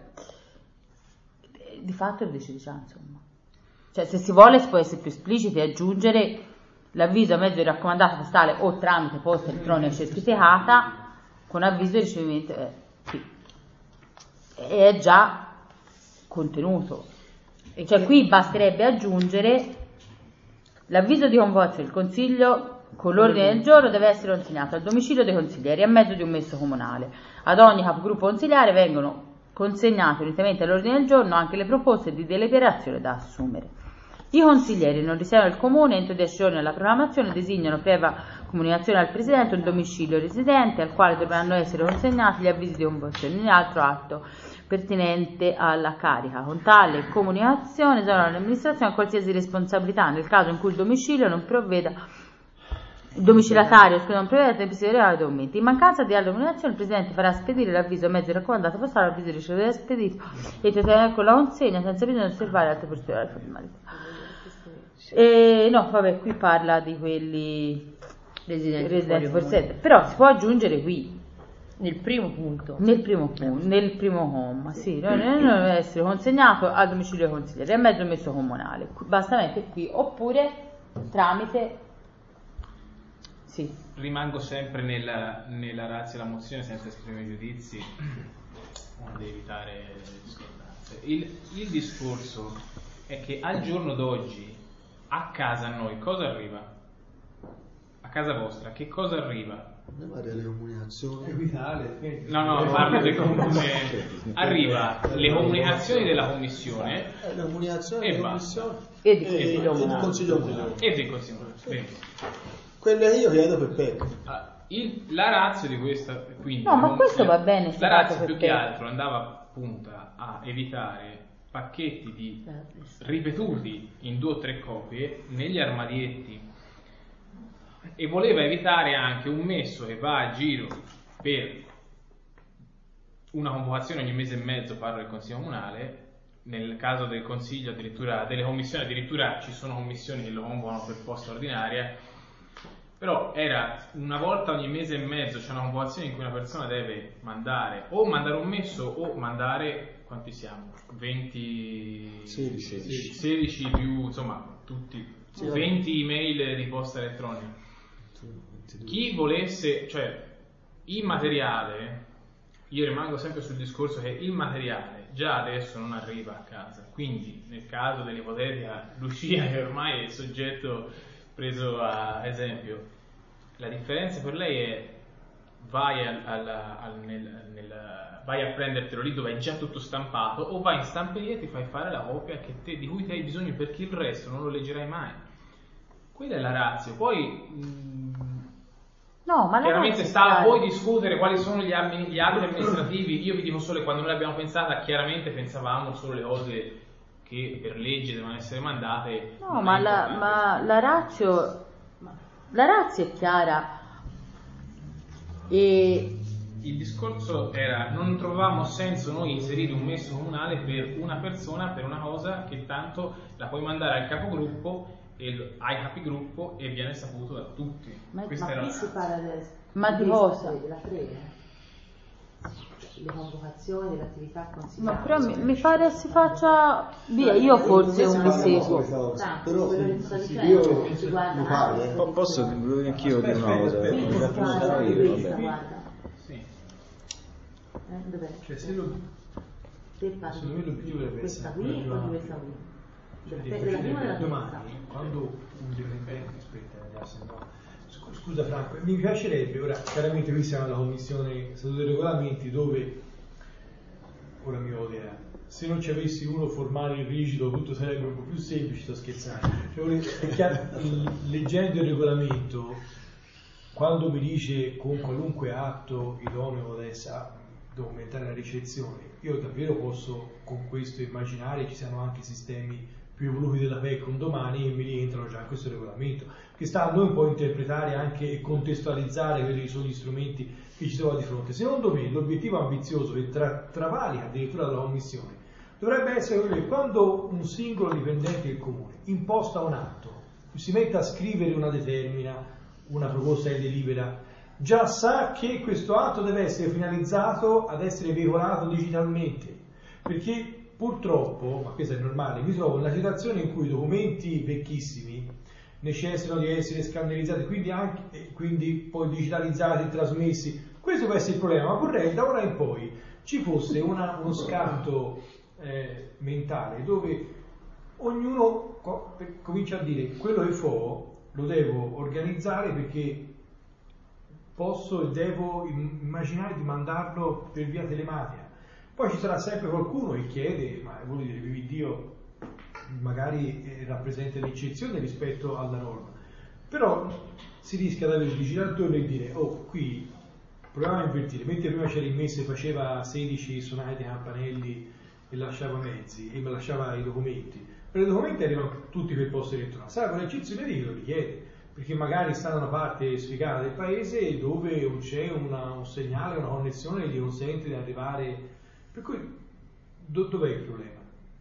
Speaker 5: di fatto lo dice già, insomma. Cioè, se si vuole si può essere più espliciti e aggiungere l'avviso a mezzo di raccomandata postale o tramite posta elettronica certificata con avviso di ricevimento, sì. È già contenuto. Cioè, qui basterebbe aggiungere l'avviso di convocazione del Consiglio con l'ordine del giorno deve essere consegnato al domicilio dei consiglieri a mezzo di un messo comunale. Ad ogni capogruppo consiliare vengono consegnate unitamente all'ordine del giorno anche le proposte di deliberazione da assumere. I consiglieri non risiedono del comune entro 10 giorni dalla proclamazione designano previa comunicazione al Presidente un domicilio residente al quale dovranno essere consegnati gli avvisi di convocazione e ogni altro atto pertinente alla carica. Con tale comunicazione esonerano l'amministrazione a qualsiasi responsabilità nel caso in cui il domicilio non provveda il domiciliatario non prevede tempi reali dei documenti. In mancanza di altra comunicazione, il Presidente farà spedire l'avviso a mezzo di raccomandato postale, l'avviso di ricevere spedito e trattenere con la consegna senza bisogno di osservare altre procedure formalità. No, vabbè, qui parla di quelli residenti fuori sede, però si può aggiungere qui
Speaker 1: nel primo punto,
Speaker 5: nel primo comma, sì, non deve essere consegnato al domicilio dei consiglieri a mezzo di messo comunale. Basta mettere qui oppure tramite. Sì.
Speaker 3: Rimango sempre nella razza della mozione senza esprimere giudizi, onde evitare discordanze. Il discorso è che al giorno d'oggi a casa a noi cosa arriva? A casa vostra che cosa arriva?
Speaker 8: Le comunicazioni.
Speaker 3: No, parlo del comune. Arriva le comunicazioni della commissione
Speaker 8: Le comunicazioni
Speaker 3: e
Speaker 8: della
Speaker 3: basta.
Speaker 8: commissione
Speaker 1: e
Speaker 8: del Consiglio Comunale.
Speaker 3: E del Consiglio Comunale. Benissimo.
Speaker 8: Quelle che io chiedo per PEC.
Speaker 3: La razza di questa, quindi,
Speaker 5: no, ma questo va bene.
Speaker 3: La razza più che altro andava appunto a evitare pacchetti di ripetuti in 2 o 3 copie negli armadietti e voleva evitare anche un messo che va a giro per una convocazione ogni mese e mezzo, parlo del Consiglio Comunale. Nel caso del Consiglio addirittura, delle commissioni addirittura ci sono commissioni che lo convocano per posta ordinaria, però era una volta ogni mese e mezzo c'è una convocazione in cui una persona deve mandare un messo o mandare, quanti siamo? 16 più, insomma tutti, 20 email di posta elettronica. Chi volesse, cioè il materiale, io rimango sempre sul discorso che il materiale già adesso non arriva a casa, quindi nel caso dell'ipotetica Lucia che ormai è il soggetto preso a esempio, la differenza per lei è vai a prendertelo lì dove è già tutto stampato o vai in stamperia e ti fai fare la copia di cui ti hai bisogno, perché il resto non lo leggerai mai. Quella è la ratio. Poi
Speaker 5: no, ma
Speaker 3: chiaramente sta a voi discutere quali sono gli atti amministrativi. Io vi dico solo che quando noi l'abbiamo pensata chiaramente pensavamo solo le cose che per legge devono essere mandate.
Speaker 5: No, ma la ratio è chiara. E
Speaker 3: il discorso era: non trovavamo senso noi inserire un messo comunale per una persona, per una cosa che tanto la puoi mandare al capogruppo e ai capigruppo e viene saputo da tutti.
Speaker 9: Ma qui si parla
Speaker 5: di cosa?
Speaker 9: Della prega, le convocazioni dell'attività consigliare.
Speaker 5: Ma però mi pare si faccia via, io forse un seguo.
Speaker 8: Però
Speaker 2: posso volevo anch'io dire una cosa.
Speaker 9: Dov'è?
Speaker 4: Cioè, secondo me l'obiettivo deve
Speaker 9: questa
Speaker 4: essere
Speaker 9: qui o questa qui? Della prima e della
Speaker 4: domani, quando un dipendente, scusa Franco, mi piacerebbe, ora chiaramente qui siamo alla commissione statuto e regolamenti dove, ora mi odierà, se non ci avessi uno formale e rigido tutto sarebbe un po' più semplice, sto scherzando. Cioè, è chiaro, leggendo il regolamento, quando mi dice con qualunque atto idoneo a documentare la ricezione, io davvero posso con questo immaginare ci siano anche sistemi più evoluti della PEC un domani e mi rientrano già in questo regolamento, che sta a noi un po' interpretare anche e contestualizzare quelli che sono gli strumenti che ci troviamo di fronte. Secondo me l'obiettivo ambizioso che travalica addirittura dalla Commissione dovrebbe essere quello che quando un singolo dipendente del comune imposta un atto, si mette a scrivere una determina, una proposta di delibera, già sa che questo atto deve essere finalizzato ad essere veicolato digitalmente, perché purtroppo, ma questo è normale, mi trovo in una situazione in cui documenti vecchissimi necessitano di essere scannerizzati, quindi poi digitalizzati e trasmessi. Questo può essere il problema, ma vorrei da ora in poi ci fosse uno scatto mentale dove ognuno comincia a dire quello che fo lo devo organizzare perché posso e devo immaginare di mandarlo per via telematica. Poi ci sarà sempre qualcuno che chiede, ma vuol dire vivi Dio, magari rappresenta l'eccezione rispetto alla norma, però si rischia di avere il vigilatore e dire qui proviamo a invertire, mentre prima c'era il mese faceva 16 suonate campanelli e lasciava mezzi e mi lasciava i documenti, però i documenti arrivano tutti per posta elettronica, sarà con l'eccezione di chi lo richiede, perché magari sta da una parte sfigata del paese dove c'è un segnale, una connessione che gli consente di arrivare, per cui dov'è il problema?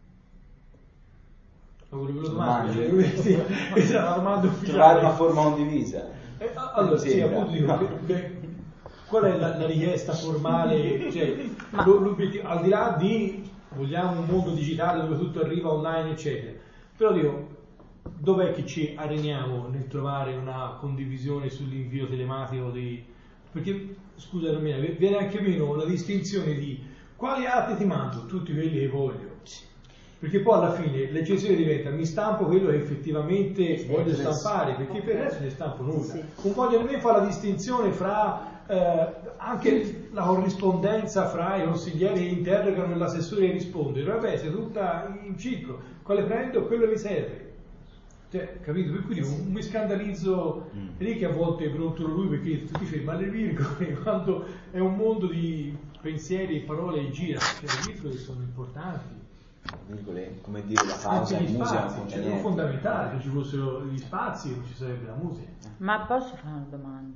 Speaker 2: Trovare una forma condivisa.
Speaker 4: Allora sì, appunto dico, qual è la richiesta formale, cioè, l'obiettivo, al di là di vogliamo un mondo digitale dove tutto arriva online eccetera, però dico dov'è che ci areniamo nel trovare una condivisione sull'invio telematico perché scusa Romina, viene anche meno la distinzione di quali atti ti mando, tutti quelli che voglio, perché poi alla fine l'eccezione diventa mi stampo quello che effettivamente voglio stampare, perché per il resto ne stampo nulla. Non voglio nemmeno fare la distinzione fra anche la corrispondenza fra i consiglieri che interrogano e l'assessore che risponde, dovrebbe essere tutta in ciclo, quale prendo quello che mi serve, cioè, capito? Per cui mi scandalizzo lì che a volte brontolo lui perché ti ferma le virgole quando è un mondo di pensieri e parole che gira, cioè le virgole sono importanti,
Speaker 2: virgole, come dire la pausa in musica
Speaker 4: è fondamentale, se ci fossero gli spazi non ci sarebbe la musica.
Speaker 5: Ma posso fare una domanda?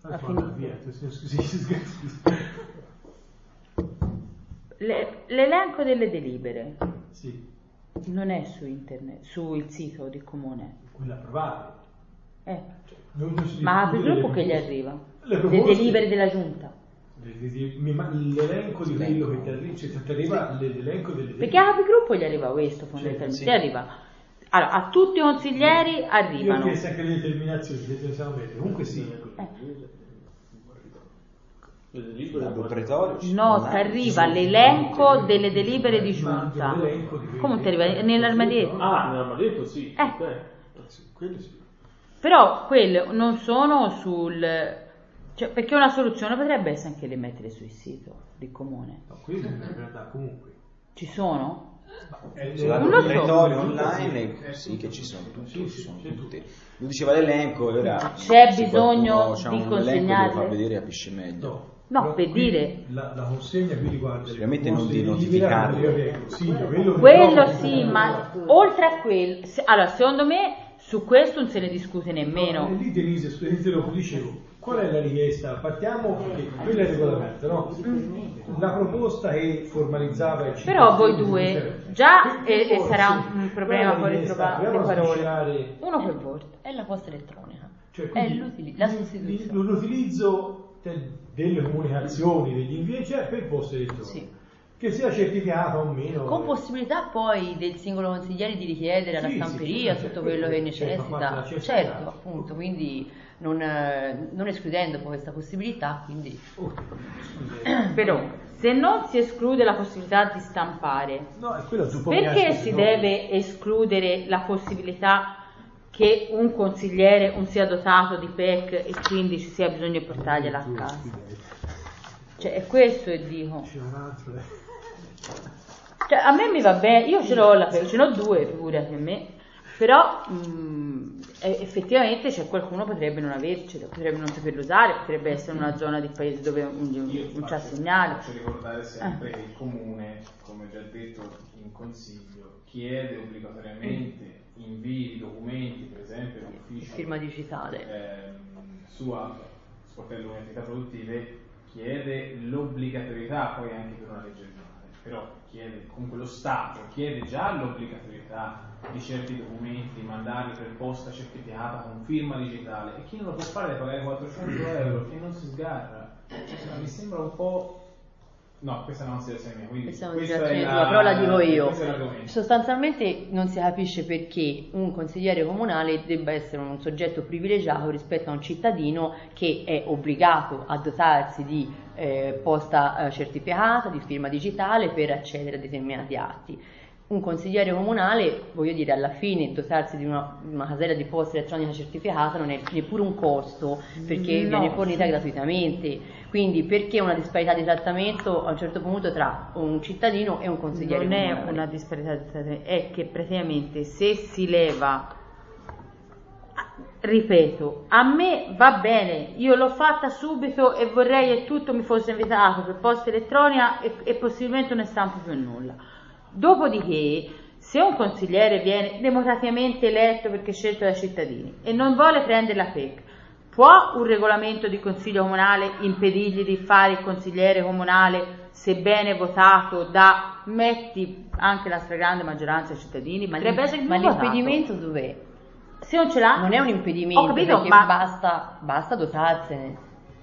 Speaker 5: L'elenco delle delibere non è su internet, sul sito del comune.
Speaker 4: Quella approvata.
Speaker 5: Ma il gruppo che gli arriva? Le delibere della giunta.
Speaker 4: L'elenco di quello che ti arriva, l'elenco delle delibere.
Speaker 5: Perché a capigruppo gli arriva questo fondamentalmente. Gli arriva. Allora, a tutti i consiglieri arrivano.
Speaker 4: Io ho chiesto anche le determinazioni, comunque sì.
Speaker 5: No, ti arriva l'elenco delle delibere di giunta. Come ti arriva? Nell'armadietto?
Speaker 6: Nell'armadietto sì.
Speaker 4: Quello sì.
Speaker 5: Però quelle non sono cioè, perché una soluzione potrebbe essere anche le mettere sul sito del comune.
Speaker 4: No, quello in realtà comunque.
Speaker 5: Ci sono?
Speaker 2: C'è la repertorio online, sì che ci sono tutti. Lui diceva l'elenco, ora
Speaker 5: c'è bisogno di consegnare.
Speaker 2: Fa vedere capisce meglio.
Speaker 5: No, per dire
Speaker 4: la consegna qui riguarda
Speaker 2: sicuramente non di notificarlo.
Speaker 5: Quello sì, ma oltre a quello, allora secondo me su questo non se ne discute nemmeno.
Speaker 4: Lì Denise, dicevo, qual è la richiesta? Partiamo, quello è il regolamento, no? La proposta che formalizzava il
Speaker 5: però voi due già sarà un problema poi ritrovare le parole. Uno per volta.
Speaker 9: È la posta elettronica.
Speaker 4: Cioè,
Speaker 9: la sostituzione.
Speaker 4: L'utilizzo delle comunicazioni, degli invii per posta elettronica. Sì. Che sia certificata o meno.
Speaker 1: Con possibilità poi del singolo consigliere di richiedere alla stamperia tutto quello che necessita. Certo, appunto, quindi non escludendo poi questa possibilità, quindi.
Speaker 5: Però se non si esclude la possibilità di stampare, perché si deve escludere la possibilità che un consigliere non sia dotato di PEC e quindi ci sia bisogno di portargliela a casa? Cioè è questo che dico. Cioè, a me mi va bene, io ce n'ho due, figurati a me, Però effettivamente qualcuno potrebbe non avercelo, potrebbe non saperlo usare, potrebbe essere una zona di paese dove non c'è segnale.
Speaker 3: Faccio ricordare sempre che il comune, come già detto in consiglio, chiede obbligatoriamente invii di documenti, per esempio l'ufficio
Speaker 1: firma digitale
Speaker 3: sua sportello di attività produttive, chiede l'obbligatorietà poi anche per una legge regionale, però chiede, comunque lo Stato chiede già l'obbligatorietà di certi documenti, mandarli per posta certificata con firma digitale, e chi non lo può fare deve pagare 400 euro e non si sgarra. Mi sembra un po'... No, questa è una considerazione mia, quindi
Speaker 1: questa è la... però la dico io.
Speaker 3: È
Speaker 1: sostanzialmente non si capisce perché un consigliere comunale debba essere un soggetto privilegiato rispetto a un cittadino che è obbligato a dotarsi di posta certificata, di firma digitale per accedere a determinati atti. Un consigliere comunale, voglio dire, alla fine dotarsi di una casella di posta elettronica certificata non è neppure un costo, perché viene fornita gratuitamente. Quindi perché una disparità di trattamento a un certo punto tra un cittadino e un consigliere comunale?
Speaker 5: Non è una disparità di trattamento, è che praticamente se si leva, ripeto, a me va bene, io l'ho fatta subito e vorrei che tutto mi fosse invitato per posta elettronica e possibilmente non ne stampo più nulla. Dopodiché, se un consigliere viene democraticamente eletto perché scelto dai cittadini e non vuole prendere la PEC, può un regolamento di consiglio comunale impedirgli di fare il consigliere comunale sebbene votato da, metti anche la stragrande maggioranza dei cittadini?
Speaker 1: Ma l'impedimento dov'è?
Speaker 5: Se non ce l'ha?
Speaker 1: Non è un impedimento,
Speaker 5: ho capito,
Speaker 1: perché basta dotarsene.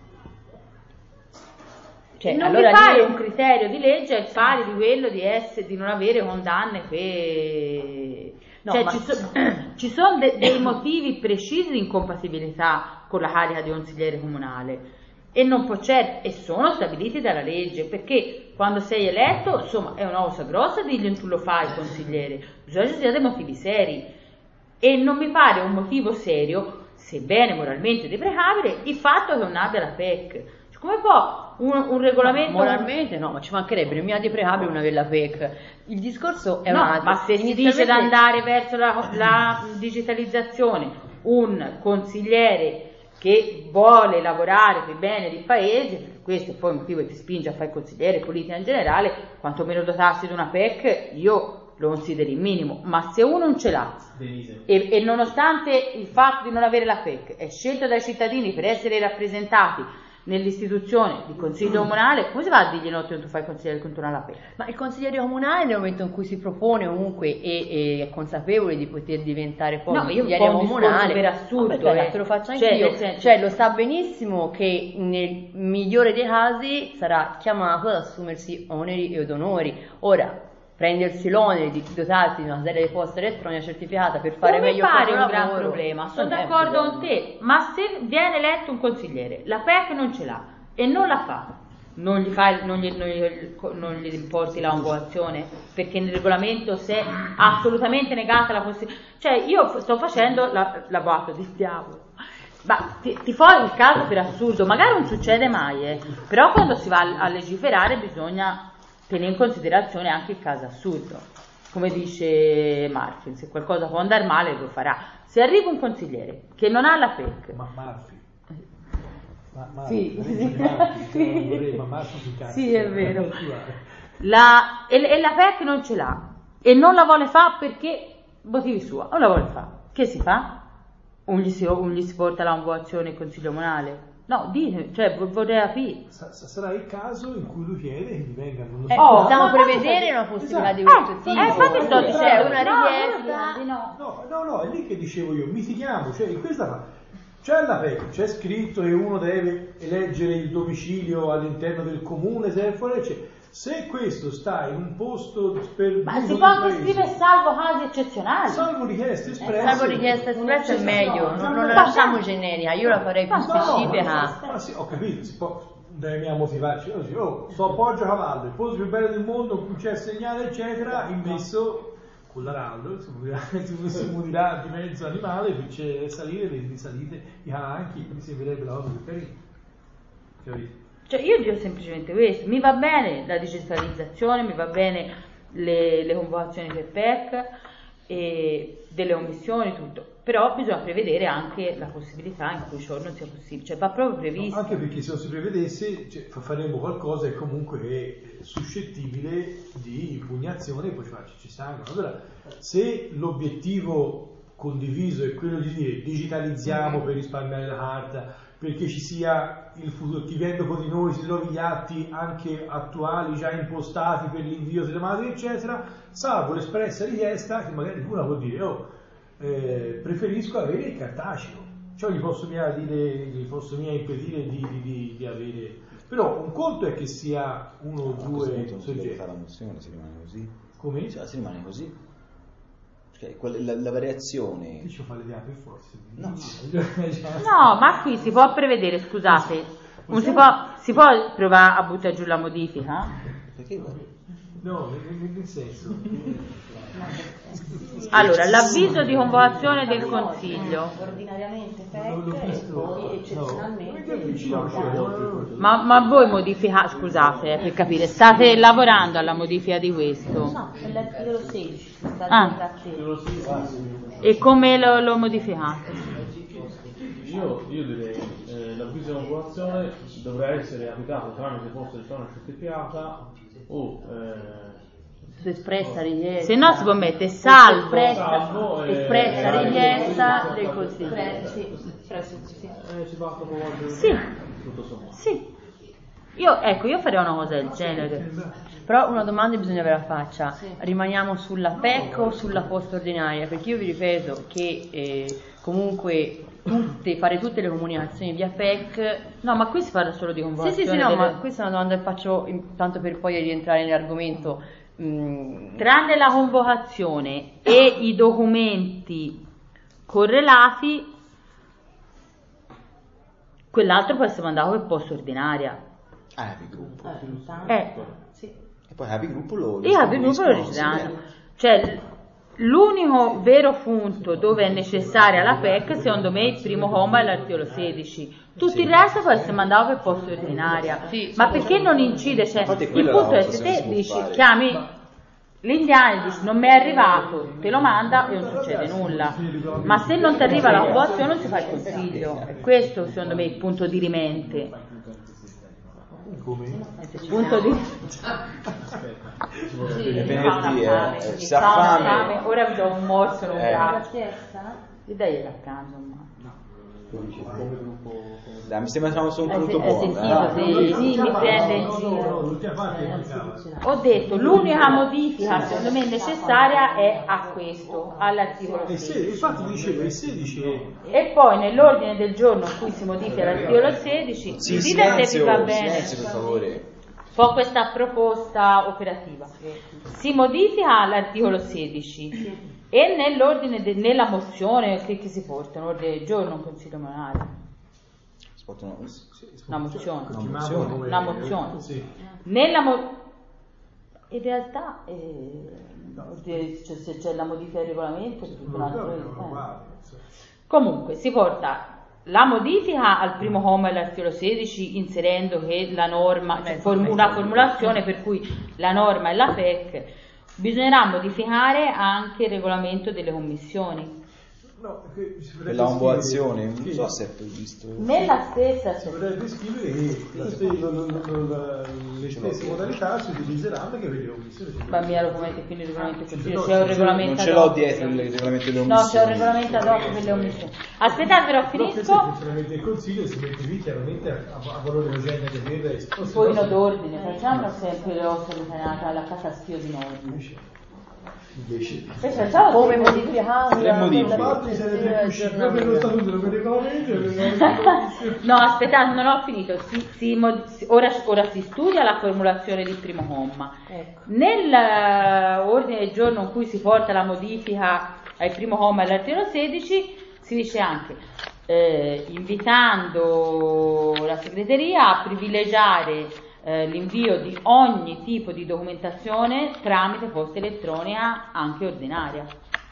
Speaker 5: Cioè, non allora mi pare un criterio di legge è pari di quello di non avere condanne no, cioè, ci sono dei motivi precisi di incompatibilità con la carica di consigliere comunale e non può e sono stabiliti dalla legge, perché quando sei eletto, insomma, è una cosa grossa dirgli tu lo fai il consigliere, bisogna che ci siano dei motivi seri, e non mi pare un motivo serio, sebbene moralmente deprecabile, il fatto che non abbia la PEC. Come può un regolamento...
Speaker 1: Moralmente no, ma ci mancherebbe, non mi ha deprecabile una della PEC. Il discorso è un altro.
Speaker 5: Ma se si dice di andare verso la digitalizzazione, un consigliere che vuole lavorare per il bene del paese, questo è poi il motivo che ti spinge a fare il consigliere, politica in generale, quantomeno dotarsi di una PEC, io lo considero il minimo. Ma se uno non ce l'ha e nonostante il fatto di non avere la PEC è scelto dai cittadini per essere rappresentati nell'istituzione di consiglio comunale, come si va a dirgli no, tu fai il consigliere culturale alla PEC?
Speaker 1: Ma il consigliere comunale nel momento in cui si propone comunque e è consapevole di poter diventare poi consigliere comunale,
Speaker 5: per assurdo,
Speaker 1: te lo faccio anch'io, cioè lo sa benissimo che nel migliore dei casi sarà chiamato ad assumersi oneri ed onori. Ora, prendersi l'onere di dotarsi di una serie di posta elettronica certificata per fare meglio il proprio lavoro,
Speaker 5: mi pare un gran problema, sono d'accordo con te, ma se viene eletto un consigliere, la PEC non ce l'ha e non la fa, non gli importi la omologazione, perché nel regolamento si è assolutamente negata la possibilità, cioè io sto facendo l'avvocato del diavolo. Ma ti fai il caso per assurdo, magari non succede mai, però quando si va a legiferare bisogna tenere in considerazione anche il caso assurdo, come dice Martin, se qualcosa può andare male lo farà. Se arriva un consigliere che non ha la PEC, sì, è vero, e la PEC non ce l'ha e non la vuole fare perché motivi sua, non la vuole fare, che si fa? Un gli si porta la omologazione in consiglio comunale? No, cioè vorrei capire.
Speaker 4: Sarà il caso in cui lui chiede che gli vengano.
Speaker 1: Possiamo prevedere una possibilità di questo tipo.
Speaker 5: Infatti sto dicendo
Speaker 1: una richiesta.
Speaker 4: No, è lì che dicevo io, mitichiamo, cioè in questa c'è la PEC, c'è scritto che uno deve eleggere il domicilio all'interno del comune, se questo sta in un posto per
Speaker 5: ma si può anche scrivere salvo casi eccezionali,
Speaker 4: salvo richieste espresse,
Speaker 1: salvo richieste espresse è meglio, non la facciamo generica, io la farei più specifica.
Speaker 4: Ma sì, ho capito, si può, dobbiamo motivarci, sto a Poggio Cavallo, il posto più bello del mondo, non c'è segnale eccetera, immesso con l'araldo, si muoverà di mezzo animale, qui c'è salire, le risalite, i calanchi, mi sembrerebbe la cosa più carina, capito?
Speaker 5: Cioè io dico semplicemente questo, mi va bene la digitalizzazione, mi va bene le convocazioni per PEC, e delle omissioni, tutto. Però bisogna prevedere anche la possibilità in cui ciò non sia possibile, cioè va proprio previsto.
Speaker 4: Anche perché se non si prevedesse, cioè, faremo qualcosa che comunque è suscettibile di impugnazione e poi ci sanno. Allora, se l'obiettivo condiviso è quello di dire digitalizziamo per risparmiare la carta, perché ci sia il futuro, chi viene dopo di noi si trovi gli atti anche attuali già impostati per l'invio telematico eccetera, salvo l'espressa richiesta che magari una può dire preferisco avere il cartaceo, cioè gli posso mica impedire di avere, però un conto è che sia uno o due soggetti.
Speaker 2: Fa la mozione, si rimane così.
Speaker 4: Come?
Speaker 2: Cioè, si rimane così. Cioè, la variazione.
Speaker 4: Dice fare le per forza.
Speaker 5: No, ma qui si può prevedere, scusate, si può provare a buttare giù la modifica?
Speaker 2: Perché?
Speaker 4: No, nel senso.
Speaker 5: Allora, l'avviso di convocazione del Consiglio.
Speaker 1: Ordinariamente PEC e poi eccezionalmente.
Speaker 5: Ma voi modificate, scusate, per capire, state lavorando alla modifica di questo?
Speaker 1: No, l'articolo 16 si sta
Speaker 5: E come lo modificate?
Speaker 6: Io direi l'avviso di convocazione dovrà essere applicato tramite posta elettronica certificata o
Speaker 1: espressa richiesta.
Speaker 5: Se no si può mettere salvo
Speaker 1: espressa richiesta del Consiglio.
Speaker 6: si va a promuovere tutto sommato.
Speaker 5: Sì. Io farei una cosa del genere.
Speaker 1: Però una domanda bisogna avere la faccia. Rimaniamo sulla PEC o sulla posta ordinaria? Perché io vi ripeto che comunque fare tutte le comunicazioni via PEC.
Speaker 5: No, ma qui si parla solo di convocazione.
Speaker 1: Sì, ma questa è una domanda che faccio tanto per poi rientrare nell'argomento.
Speaker 5: Tranne la convocazione e i documenti correlati, quell'altro può essere mandato per posta ordinaria.
Speaker 2: Happy gruppo.
Speaker 1: Sì.
Speaker 2: E poi Happy gruppo lo
Speaker 5: registreranno. Cioè, l'unico vero punto dove è necessaria la PEC, secondo me, è il primo comma dell'articolo 16. Tutto il resto può essere mandato per posta ordinaria. Ma perché non incide? Cioè, il punto è se te dici, chiami l'indiano e dici non mi è arrivato, te lo manda e non succede nulla. Ma se non ti arriva la convocazione non si fa il consiglio. E questo, secondo me, è il punto dirimente. Punto di
Speaker 2: venerdì si ha fame.
Speaker 5: Ora vi do un morso non braccio. E dai la canna.
Speaker 2: Dai, mi sembra che siamo su un punto buono.
Speaker 5: Sì, mi prende in giro. Ho detto l'unica modifica secondo me necessaria è a questo, all'articolo 16.
Speaker 4: Infatti diceva il 16
Speaker 5: e poi nell'ordine del giorno in cui si modifica l'articolo 16 dite se vi va bene.
Speaker 2: Silenzio, per favore.
Speaker 5: Ho questa proposta operativa. Si modifica l'articolo 16 e nell'ordine nella mozione che si porta, un ordine del giorno, un consiglio comunale. Una mozione.
Speaker 4: Sì.
Speaker 5: In realtà se c'è la modifica del regolamento comunque si porta la modifica al primo comma dell'articolo 16 inserendo che la norma, una formulazione per cui la norma è la PEC. Bisognerà modificare anche il regolamento delle commissioni.
Speaker 2: Per la convocazione, non so se è previsto.
Speaker 5: Nella stessa
Speaker 4: si potrebbe scrivere che le stesse modalità si utilizzeranno che per le commissioni.
Speaker 5: Ma mia documenti, quindi il regolamento consiglio, c'è un regolamento.
Speaker 2: Non ce l'ho dietro il regolamento delle commissioni.
Speaker 5: No, c'è un regolamento ad hoc per le commissioni. Aspettate, però finisco.
Speaker 4: Funzionamento del consiglio si mette lì chiaramente a valore oggetto che per il resto.
Speaker 5: Poi in d'ordine, facciamo sempre le ossa alla casa stio di norme.
Speaker 1: Come modificare
Speaker 5: no, aspettate, non ho finito. Ora si studia la formulazione del primo comma. Nell'ordine del giorno in cui si porta la modifica al primo comma dell'articolo 16 si dice anche invitando la segreteria a privilegiare l'invio di ogni tipo di documentazione tramite posta elettronica anche ordinaria.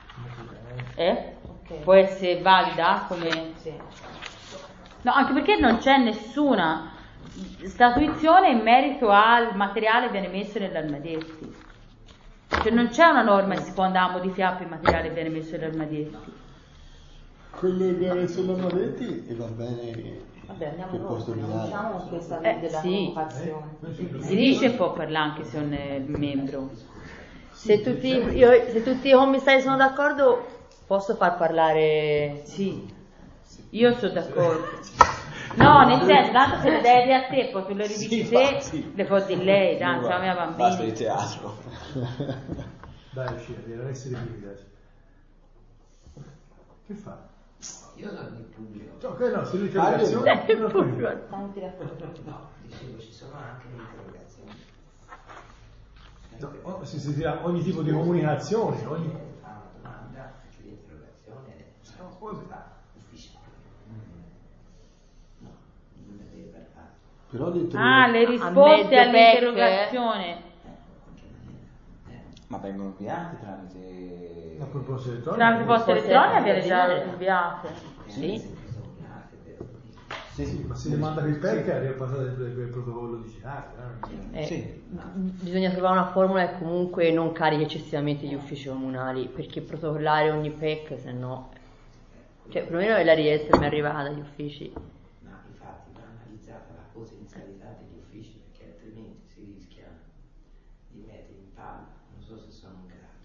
Speaker 5: Può essere valida come no, anche perché non c'è nessuna statuizione in merito al materiale che viene messo nell'armadietti. Cioè non c'è una norma che si può andare a modificare per il materiale che viene messo negli armadietti.
Speaker 8: Quello che viene messo negli armadietti e va bene.
Speaker 1: Vabbè, andiamo
Speaker 8: per posto ordinario.
Speaker 1: diciamo con questa della
Speaker 5: sì.
Speaker 1: convocazione.
Speaker 5: Si dice può parlare anche se non è membro.
Speaker 1: Se tutti i commissari sono d'accordo, posso far parlare.
Speaker 5: Sì, io sono d'accordo. No, nel senso, tanto se le dai a te, poi tu le ridici te, le può di lei, tanto la mia bambina.
Speaker 2: Basta di teatro.
Speaker 4: Dai, uscire, deve essere timida. Che fa?
Speaker 10: Io sono il pubblico.
Speaker 4: No, se lui c'è la reazione,
Speaker 1: Tanti
Speaker 10: No, dicevo, ci sono anche le interrogazioni.
Speaker 4: no, si sentirà ogni tipo di comunicazione, ogni...
Speaker 10: Fa una domanda, l'interrogazione ufficiale. No, non la deve parlare.
Speaker 8: Però dentro
Speaker 5: Le risposte
Speaker 1: mezzo
Speaker 5: all'interrogazione.
Speaker 2: Ma vengono inviati tramite...
Speaker 4: la proposta elettronica.
Speaker 5: Tramite posta elettronica viene già inviate.
Speaker 1: Sì.
Speaker 4: Sì, ma se ne manda per PEC arriva passato il protocollo digitale.
Speaker 2: Sì.
Speaker 1: Bisogna trovare una formula che comunque non carichi eccessivamente gli uffici comunali, perché protocollare ogni PEC, se no... Cioè, perlomeno è la richiesta mi è arrivata dagli uffici.
Speaker 10: Ma infatti va analizzata la potenzialità degli uffici, perché altrimenti si rischia di mettere in palla. Non so se sono in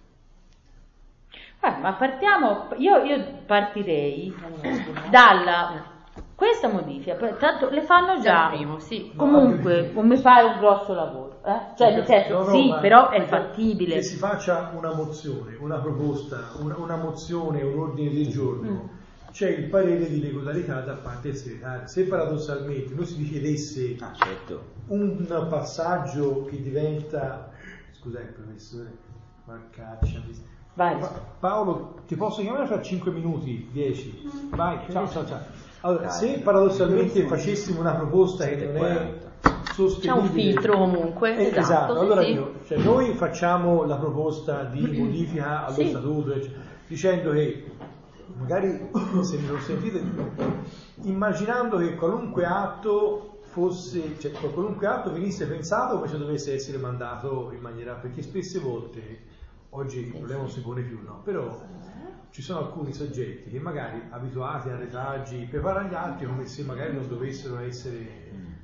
Speaker 10: grado.
Speaker 5: Ma partiamo, io partirei dalla questa modifica, tanto le fanno già,
Speaker 1: primo, sì.
Speaker 5: comunque non mi fare un grosso lavoro, cioè nel senso sì, però è fattibile.
Speaker 4: Che si faccia una mozione, una proposta, una mozione, un ordine del giorno, c'è il parere di legalità da parte del segretario. Se paradossalmente noi si richiedesse
Speaker 2: certo.
Speaker 4: un passaggio che diventa, scusate professore Marcaccia,
Speaker 5: Vai.
Speaker 4: Paolo, ti posso chiamare fra 5 minuti, 10? Vai, ciao. Allora, se paradossalmente facessimo una proposta che non è sostenibile,
Speaker 1: c'è un filtro comunque.
Speaker 4: Esatto. Allora
Speaker 1: sì.
Speaker 4: noi facciamo la proposta di modifica allo statuto, dicendo che magari, se mi lo sentite, immaginando che qualunque atto venisse pensato come se dovesse essere mandato in maniera, perché spesse volte oggi il problema non si pone più, no? Però ci sono alcuni soggetti che magari abituati a retaggi preparano gli altri come se magari non dovessero essere,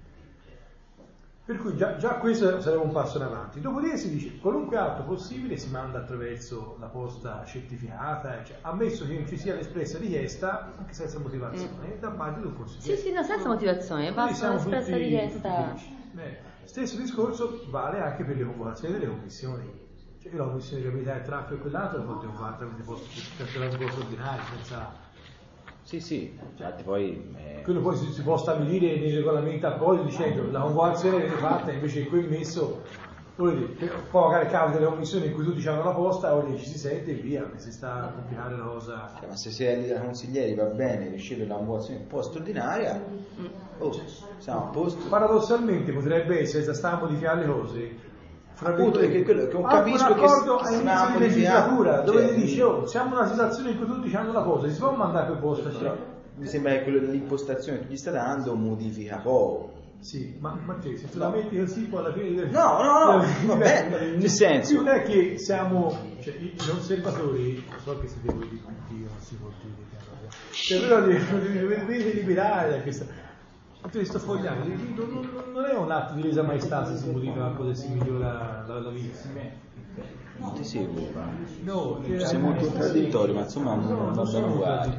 Speaker 4: per cui già questo sarebbe un passo in avanti. Dopodiché si dice qualunque atto possibile si manda attraverso la posta certificata, ammesso che non ci sia l'espressa richiesta anche senza motivazione da parte del consigliere.
Speaker 1: Sì, no, senza motivazione, basta l'espressa richiesta.
Speaker 4: Stesso discorso vale anche per le convocazioni delle commissioni. Io la commissione di abilità e traffico e quell'altro la potevo fare tramite posto ordinario, senza...
Speaker 2: Sì, infatti poi...
Speaker 4: Quello poi si può stabilire nei regolamenti appositi dicendo la convocazione viene fatta invece che quel messo, poi magari capita le commissioni in cui tutti hanno la posta, oggi ci si sente e via, che si sta a compilare la cosa...
Speaker 2: ma se sei da consiglieri va bene ricevere la convocazione post ordinaria, siamo a posto.
Speaker 4: Paradossalmente potrebbe essere, se sta a modificare le cose...
Speaker 2: Appunto, perché quello che non capisco
Speaker 4: un accordo
Speaker 2: che
Speaker 4: all'inizio di legislatura dove ti dici siamo in una situazione in cui tutti hanno la cosa, si può mandare per posta,
Speaker 2: mi sembra che l'impostazione che gli sta dando modifica poco.
Speaker 4: Sì, ma se tu la metti così poi alla fine
Speaker 2: no, vabbè, nel senso
Speaker 4: non è che siamo, gli osservatori, so che siete voi di Dio, non si può dire, però dovete liberare da questa. Questo fogliato non è un atto di lesa maestà se si modifica qualcosa e si migliora la vita.
Speaker 2: Non ti seguo,
Speaker 4: no,
Speaker 2: sei molto contraddittorio, ma insomma non va bene uguale.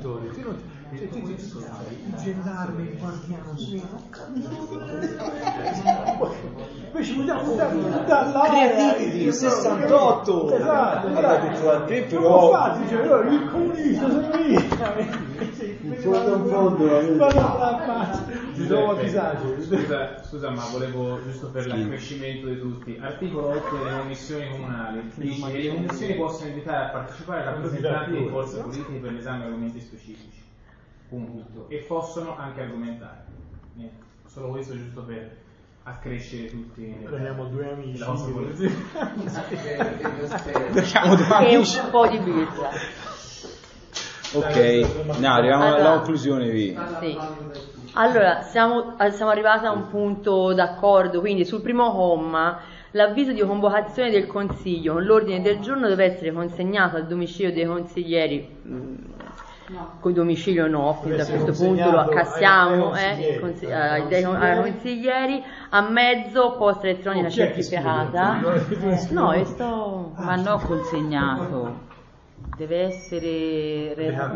Speaker 4: Il gendarme il guardiano invece vogliamo dall'area
Speaker 2: il 68
Speaker 4: esatto,
Speaker 2: però
Speaker 4: il comunista sono io in fondo ci trovo a disagio.
Speaker 3: Scusa, ma volevo, giusto per l'accrescimento di tutti, articolo 8 delle commissioni comunali dice che le commissioni possono invitare a partecipare rappresentanti dei forze politiche per l'esame di argomenti specifici, punto, e possono anche argomentare. Niente, solo questo giusto per accrescere tutti.
Speaker 4: Prendiamo due amici
Speaker 3: la vostra posizione.
Speaker 1: E un po' di birra.
Speaker 2: Ok, arriviamo alla conclusione.
Speaker 1: Sì. Allora, siamo arrivati a un punto d'accordo, quindi sul primo comma L'avviso di convocazione del Consiglio con l'ordine del giorno deve essere consegnato al domicilio dei consiglieri, con domicilio no, quindi a questo punto lo accassiamo ai consiglieri, a mezzo posta elettronica certificata. No,
Speaker 5: ma no consegnato, deve essere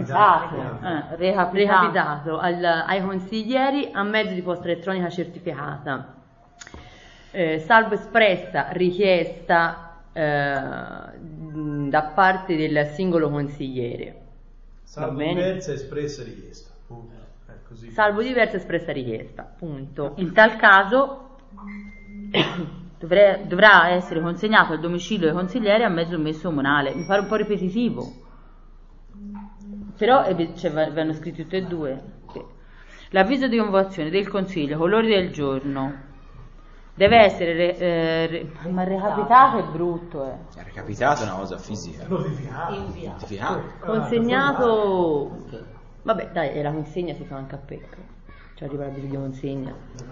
Speaker 5: recapitato
Speaker 1: ai consiglieri a mezzo di posta elettronica certificata. Salvo espressa richiesta da parte del singolo consigliere.
Speaker 4: Salvo diversa espressa richiesta. Così.
Speaker 1: Salvo diversa espressa richiesta, punto.
Speaker 5: In tal caso dovrà essere consegnato al domicilio dei consiglieri a mezzo messo comunale. Mi pare un po' ripetitivo, però vanno scritti tutti e due. L'avviso di convocazione del Consiglio con l'ordine del giorno deve essere ma recapitato è brutto.
Speaker 2: Recapitato è una cosa fisica.
Speaker 1: Notificato. Consegnato. Vabbè, dai, e la consegna si fa anche a PEC. Cioè arriva l'avviso di consegna.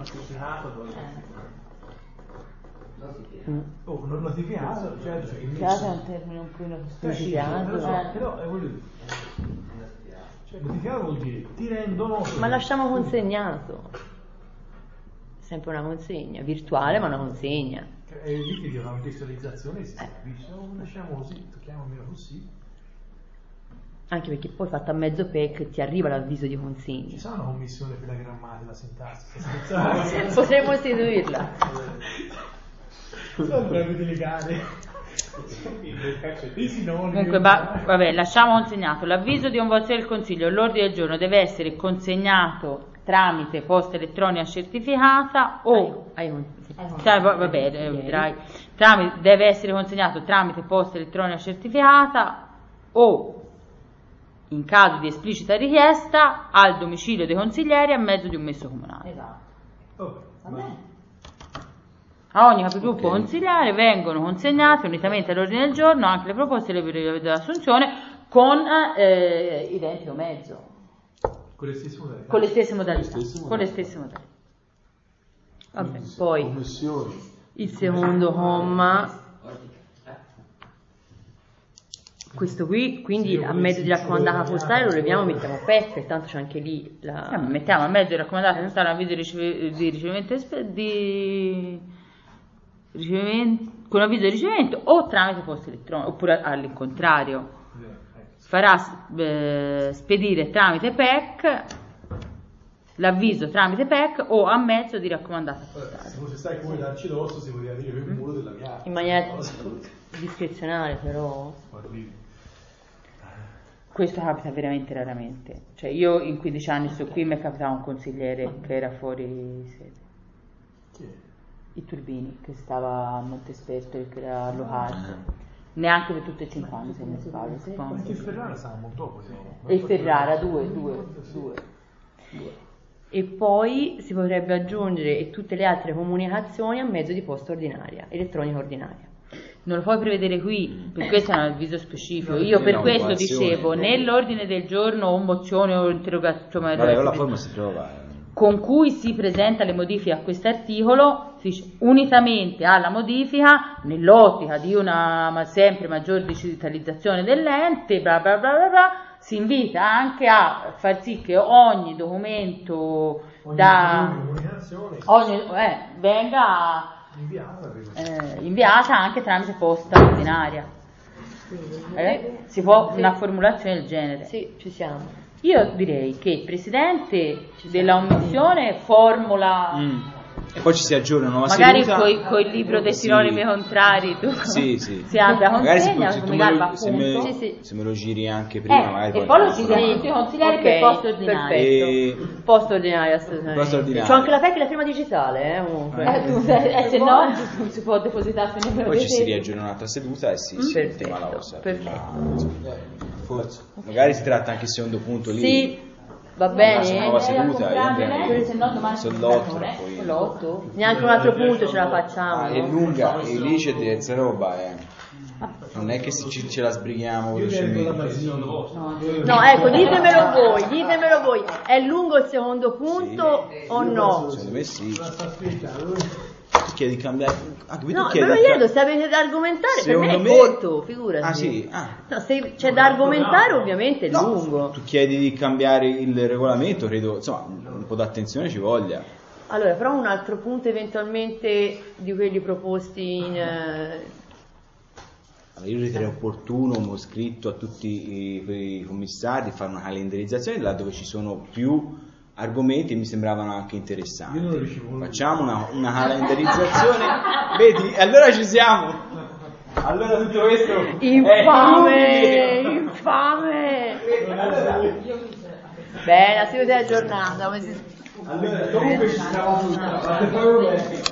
Speaker 4: Non notificato, certo.
Speaker 5: Notificato è un termine un po'
Speaker 4: notificato. Però è voluto. Cioè, notificato vuol dire ti rendono.
Speaker 1: Ma lasciamo consegnato. Sempre una consegna, virtuale ma una consegna.
Speaker 4: È lì che una contestualizzazione si capisce, lasciamo così, tocchiamo meno così.
Speaker 1: Anche perché poi fatto a mezzo PEC ti arriva l'avviso di consegna.
Speaker 4: Ci sarà una commissione per la grammatica, la sintassi.
Speaker 1: Potremmo istituirla.
Speaker 4: Sono proprio legale.
Speaker 5: Comunque vabbè, lasciamo consegnato l'avviso di convocazione del Consiglio. L'ordine del giorno deve essere consegnato tramite posta elettronica certificata o deve essere consegnato tramite posta elettronica certificata o, in caso di esplicita richiesta, al domicilio dei consiglieri a mezzo di un messo comunale.
Speaker 9: Esatto.
Speaker 5: A ogni capigruppo consigliare vengono consegnate unitamente all'ordine del giorno anche le proposte e le priorità dell'assunzione con identico mezzo.
Speaker 4: Con le stesse modalità.
Speaker 1: Vabbè, poi il secondo comma, questo qui, quindi a mezzo di raccomandata postale lo leviamo e mettiamo PEC, tanto c'è anche lì la...
Speaker 5: mettiamo a mezzo di raccomandata postale un avviso di ricevimento con avviso di ricevimento o tramite posta elettronica, oppure all'incontrario farà spedire tramite PEC l'avviso tramite PEC o a mezzo di raccomandata postale.
Speaker 4: Se fosse stai come darci l'osso si poteva dire per il muro della mia
Speaker 1: in maniera discrezionale, però
Speaker 5: questo capita veramente raramente. Cioè io in 15 anni sto qui, mi è capitato un consigliere che era fuori sede.
Speaker 4: Chi è?
Speaker 5: I Turbini, che stava a Montesperto e che era locale. Neanche per tutte e 5 anni, se non sbaglio.
Speaker 4: Anche Ferrara stava molto dopo.
Speaker 5: E Ferrara, due.
Speaker 1: E poi si potrebbe aggiungere tutte le altre comunicazioni a mezzo di posta ordinaria, elettronica ordinaria.
Speaker 5: Non lo puoi prevedere qui, per questo è un avviso specifico. Io per questo dicevo, nell'ordine del giorno o mozione o interrogazione,
Speaker 2: la forma si trova.
Speaker 5: Con cui si presenta le modifiche a questo articolo, si dice, unitamente alla modifica, nell'ottica di una sempre maggior digitalizzazione dell'ente, bla bla bla bla bla, si invita anche a far sì che ogni documento venga inviata anche tramite posta ordinaria. Si può una formulazione del genere.
Speaker 1: Sì, ci siamo.
Speaker 5: Io direi che il presidente della commissione formula
Speaker 2: e poi ci si aggiornano
Speaker 5: magari con il libro dei sinonimi contrari tu si abbia consegna
Speaker 2: se me lo giri anche prima magari
Speaker 5: e poi lo giri a tutti i consiglieri per posto ordinario.
Speaker 1: Posto ordinario, assolutamente. C'ho anche la PEC e la firma digitale comunque
Speaker 5: se no non si può depositare
Speaker 2: poi ci si riaggiorna un'altra seduta e si tema la vostra forse magari si tratta anche il secondo punto lì.
Speaker 1: Sì, va bene.
Speaker 2: Nuova seduta
Speaker 5: sono
Speaker 1: l'8. Neanche un altro punto ce la facciamo.
Speaker 2: È lunga e lì c'è diversa roba, non è che ce la sbrighiamo velocemente.
Speaker 1: No, ecco, ditemelo voi. È lungo il secondo punto o no?
Speaker 2: Secondo me sì. tu chiedi di cambiare.
Speaker 1: No, però chiedo se avete da argomentare, per me è corto, figurati.
Speaker 2: Ah sì?
Speaker 1: No, se c'è da argomentare ovviamente è lungo.
Speaker 2: Tu chiedi di cambiare il regolamento, credo, insomma, un po' d'attenzione ci voglia.
Speaker 1: Allora, però un altro punto eventualmente di quelli proposti in...
Speaker 2: Allora, io riterrei opportuno, ho scritto a tutti quei commissari, di fare una calendarizzazione là dove ci sono più argomenti e mi sembravano anche interessanti.
Speaker 4: Io non riuscivo.
Speaker 2: Facciamo una calendarizzazione. Vedi, allora ci siamo. Allora tutto questo
Speaker 1: infame. Bene, la si vede aggiornata.
Speaker 2: Allora comunque ci siamo tutti.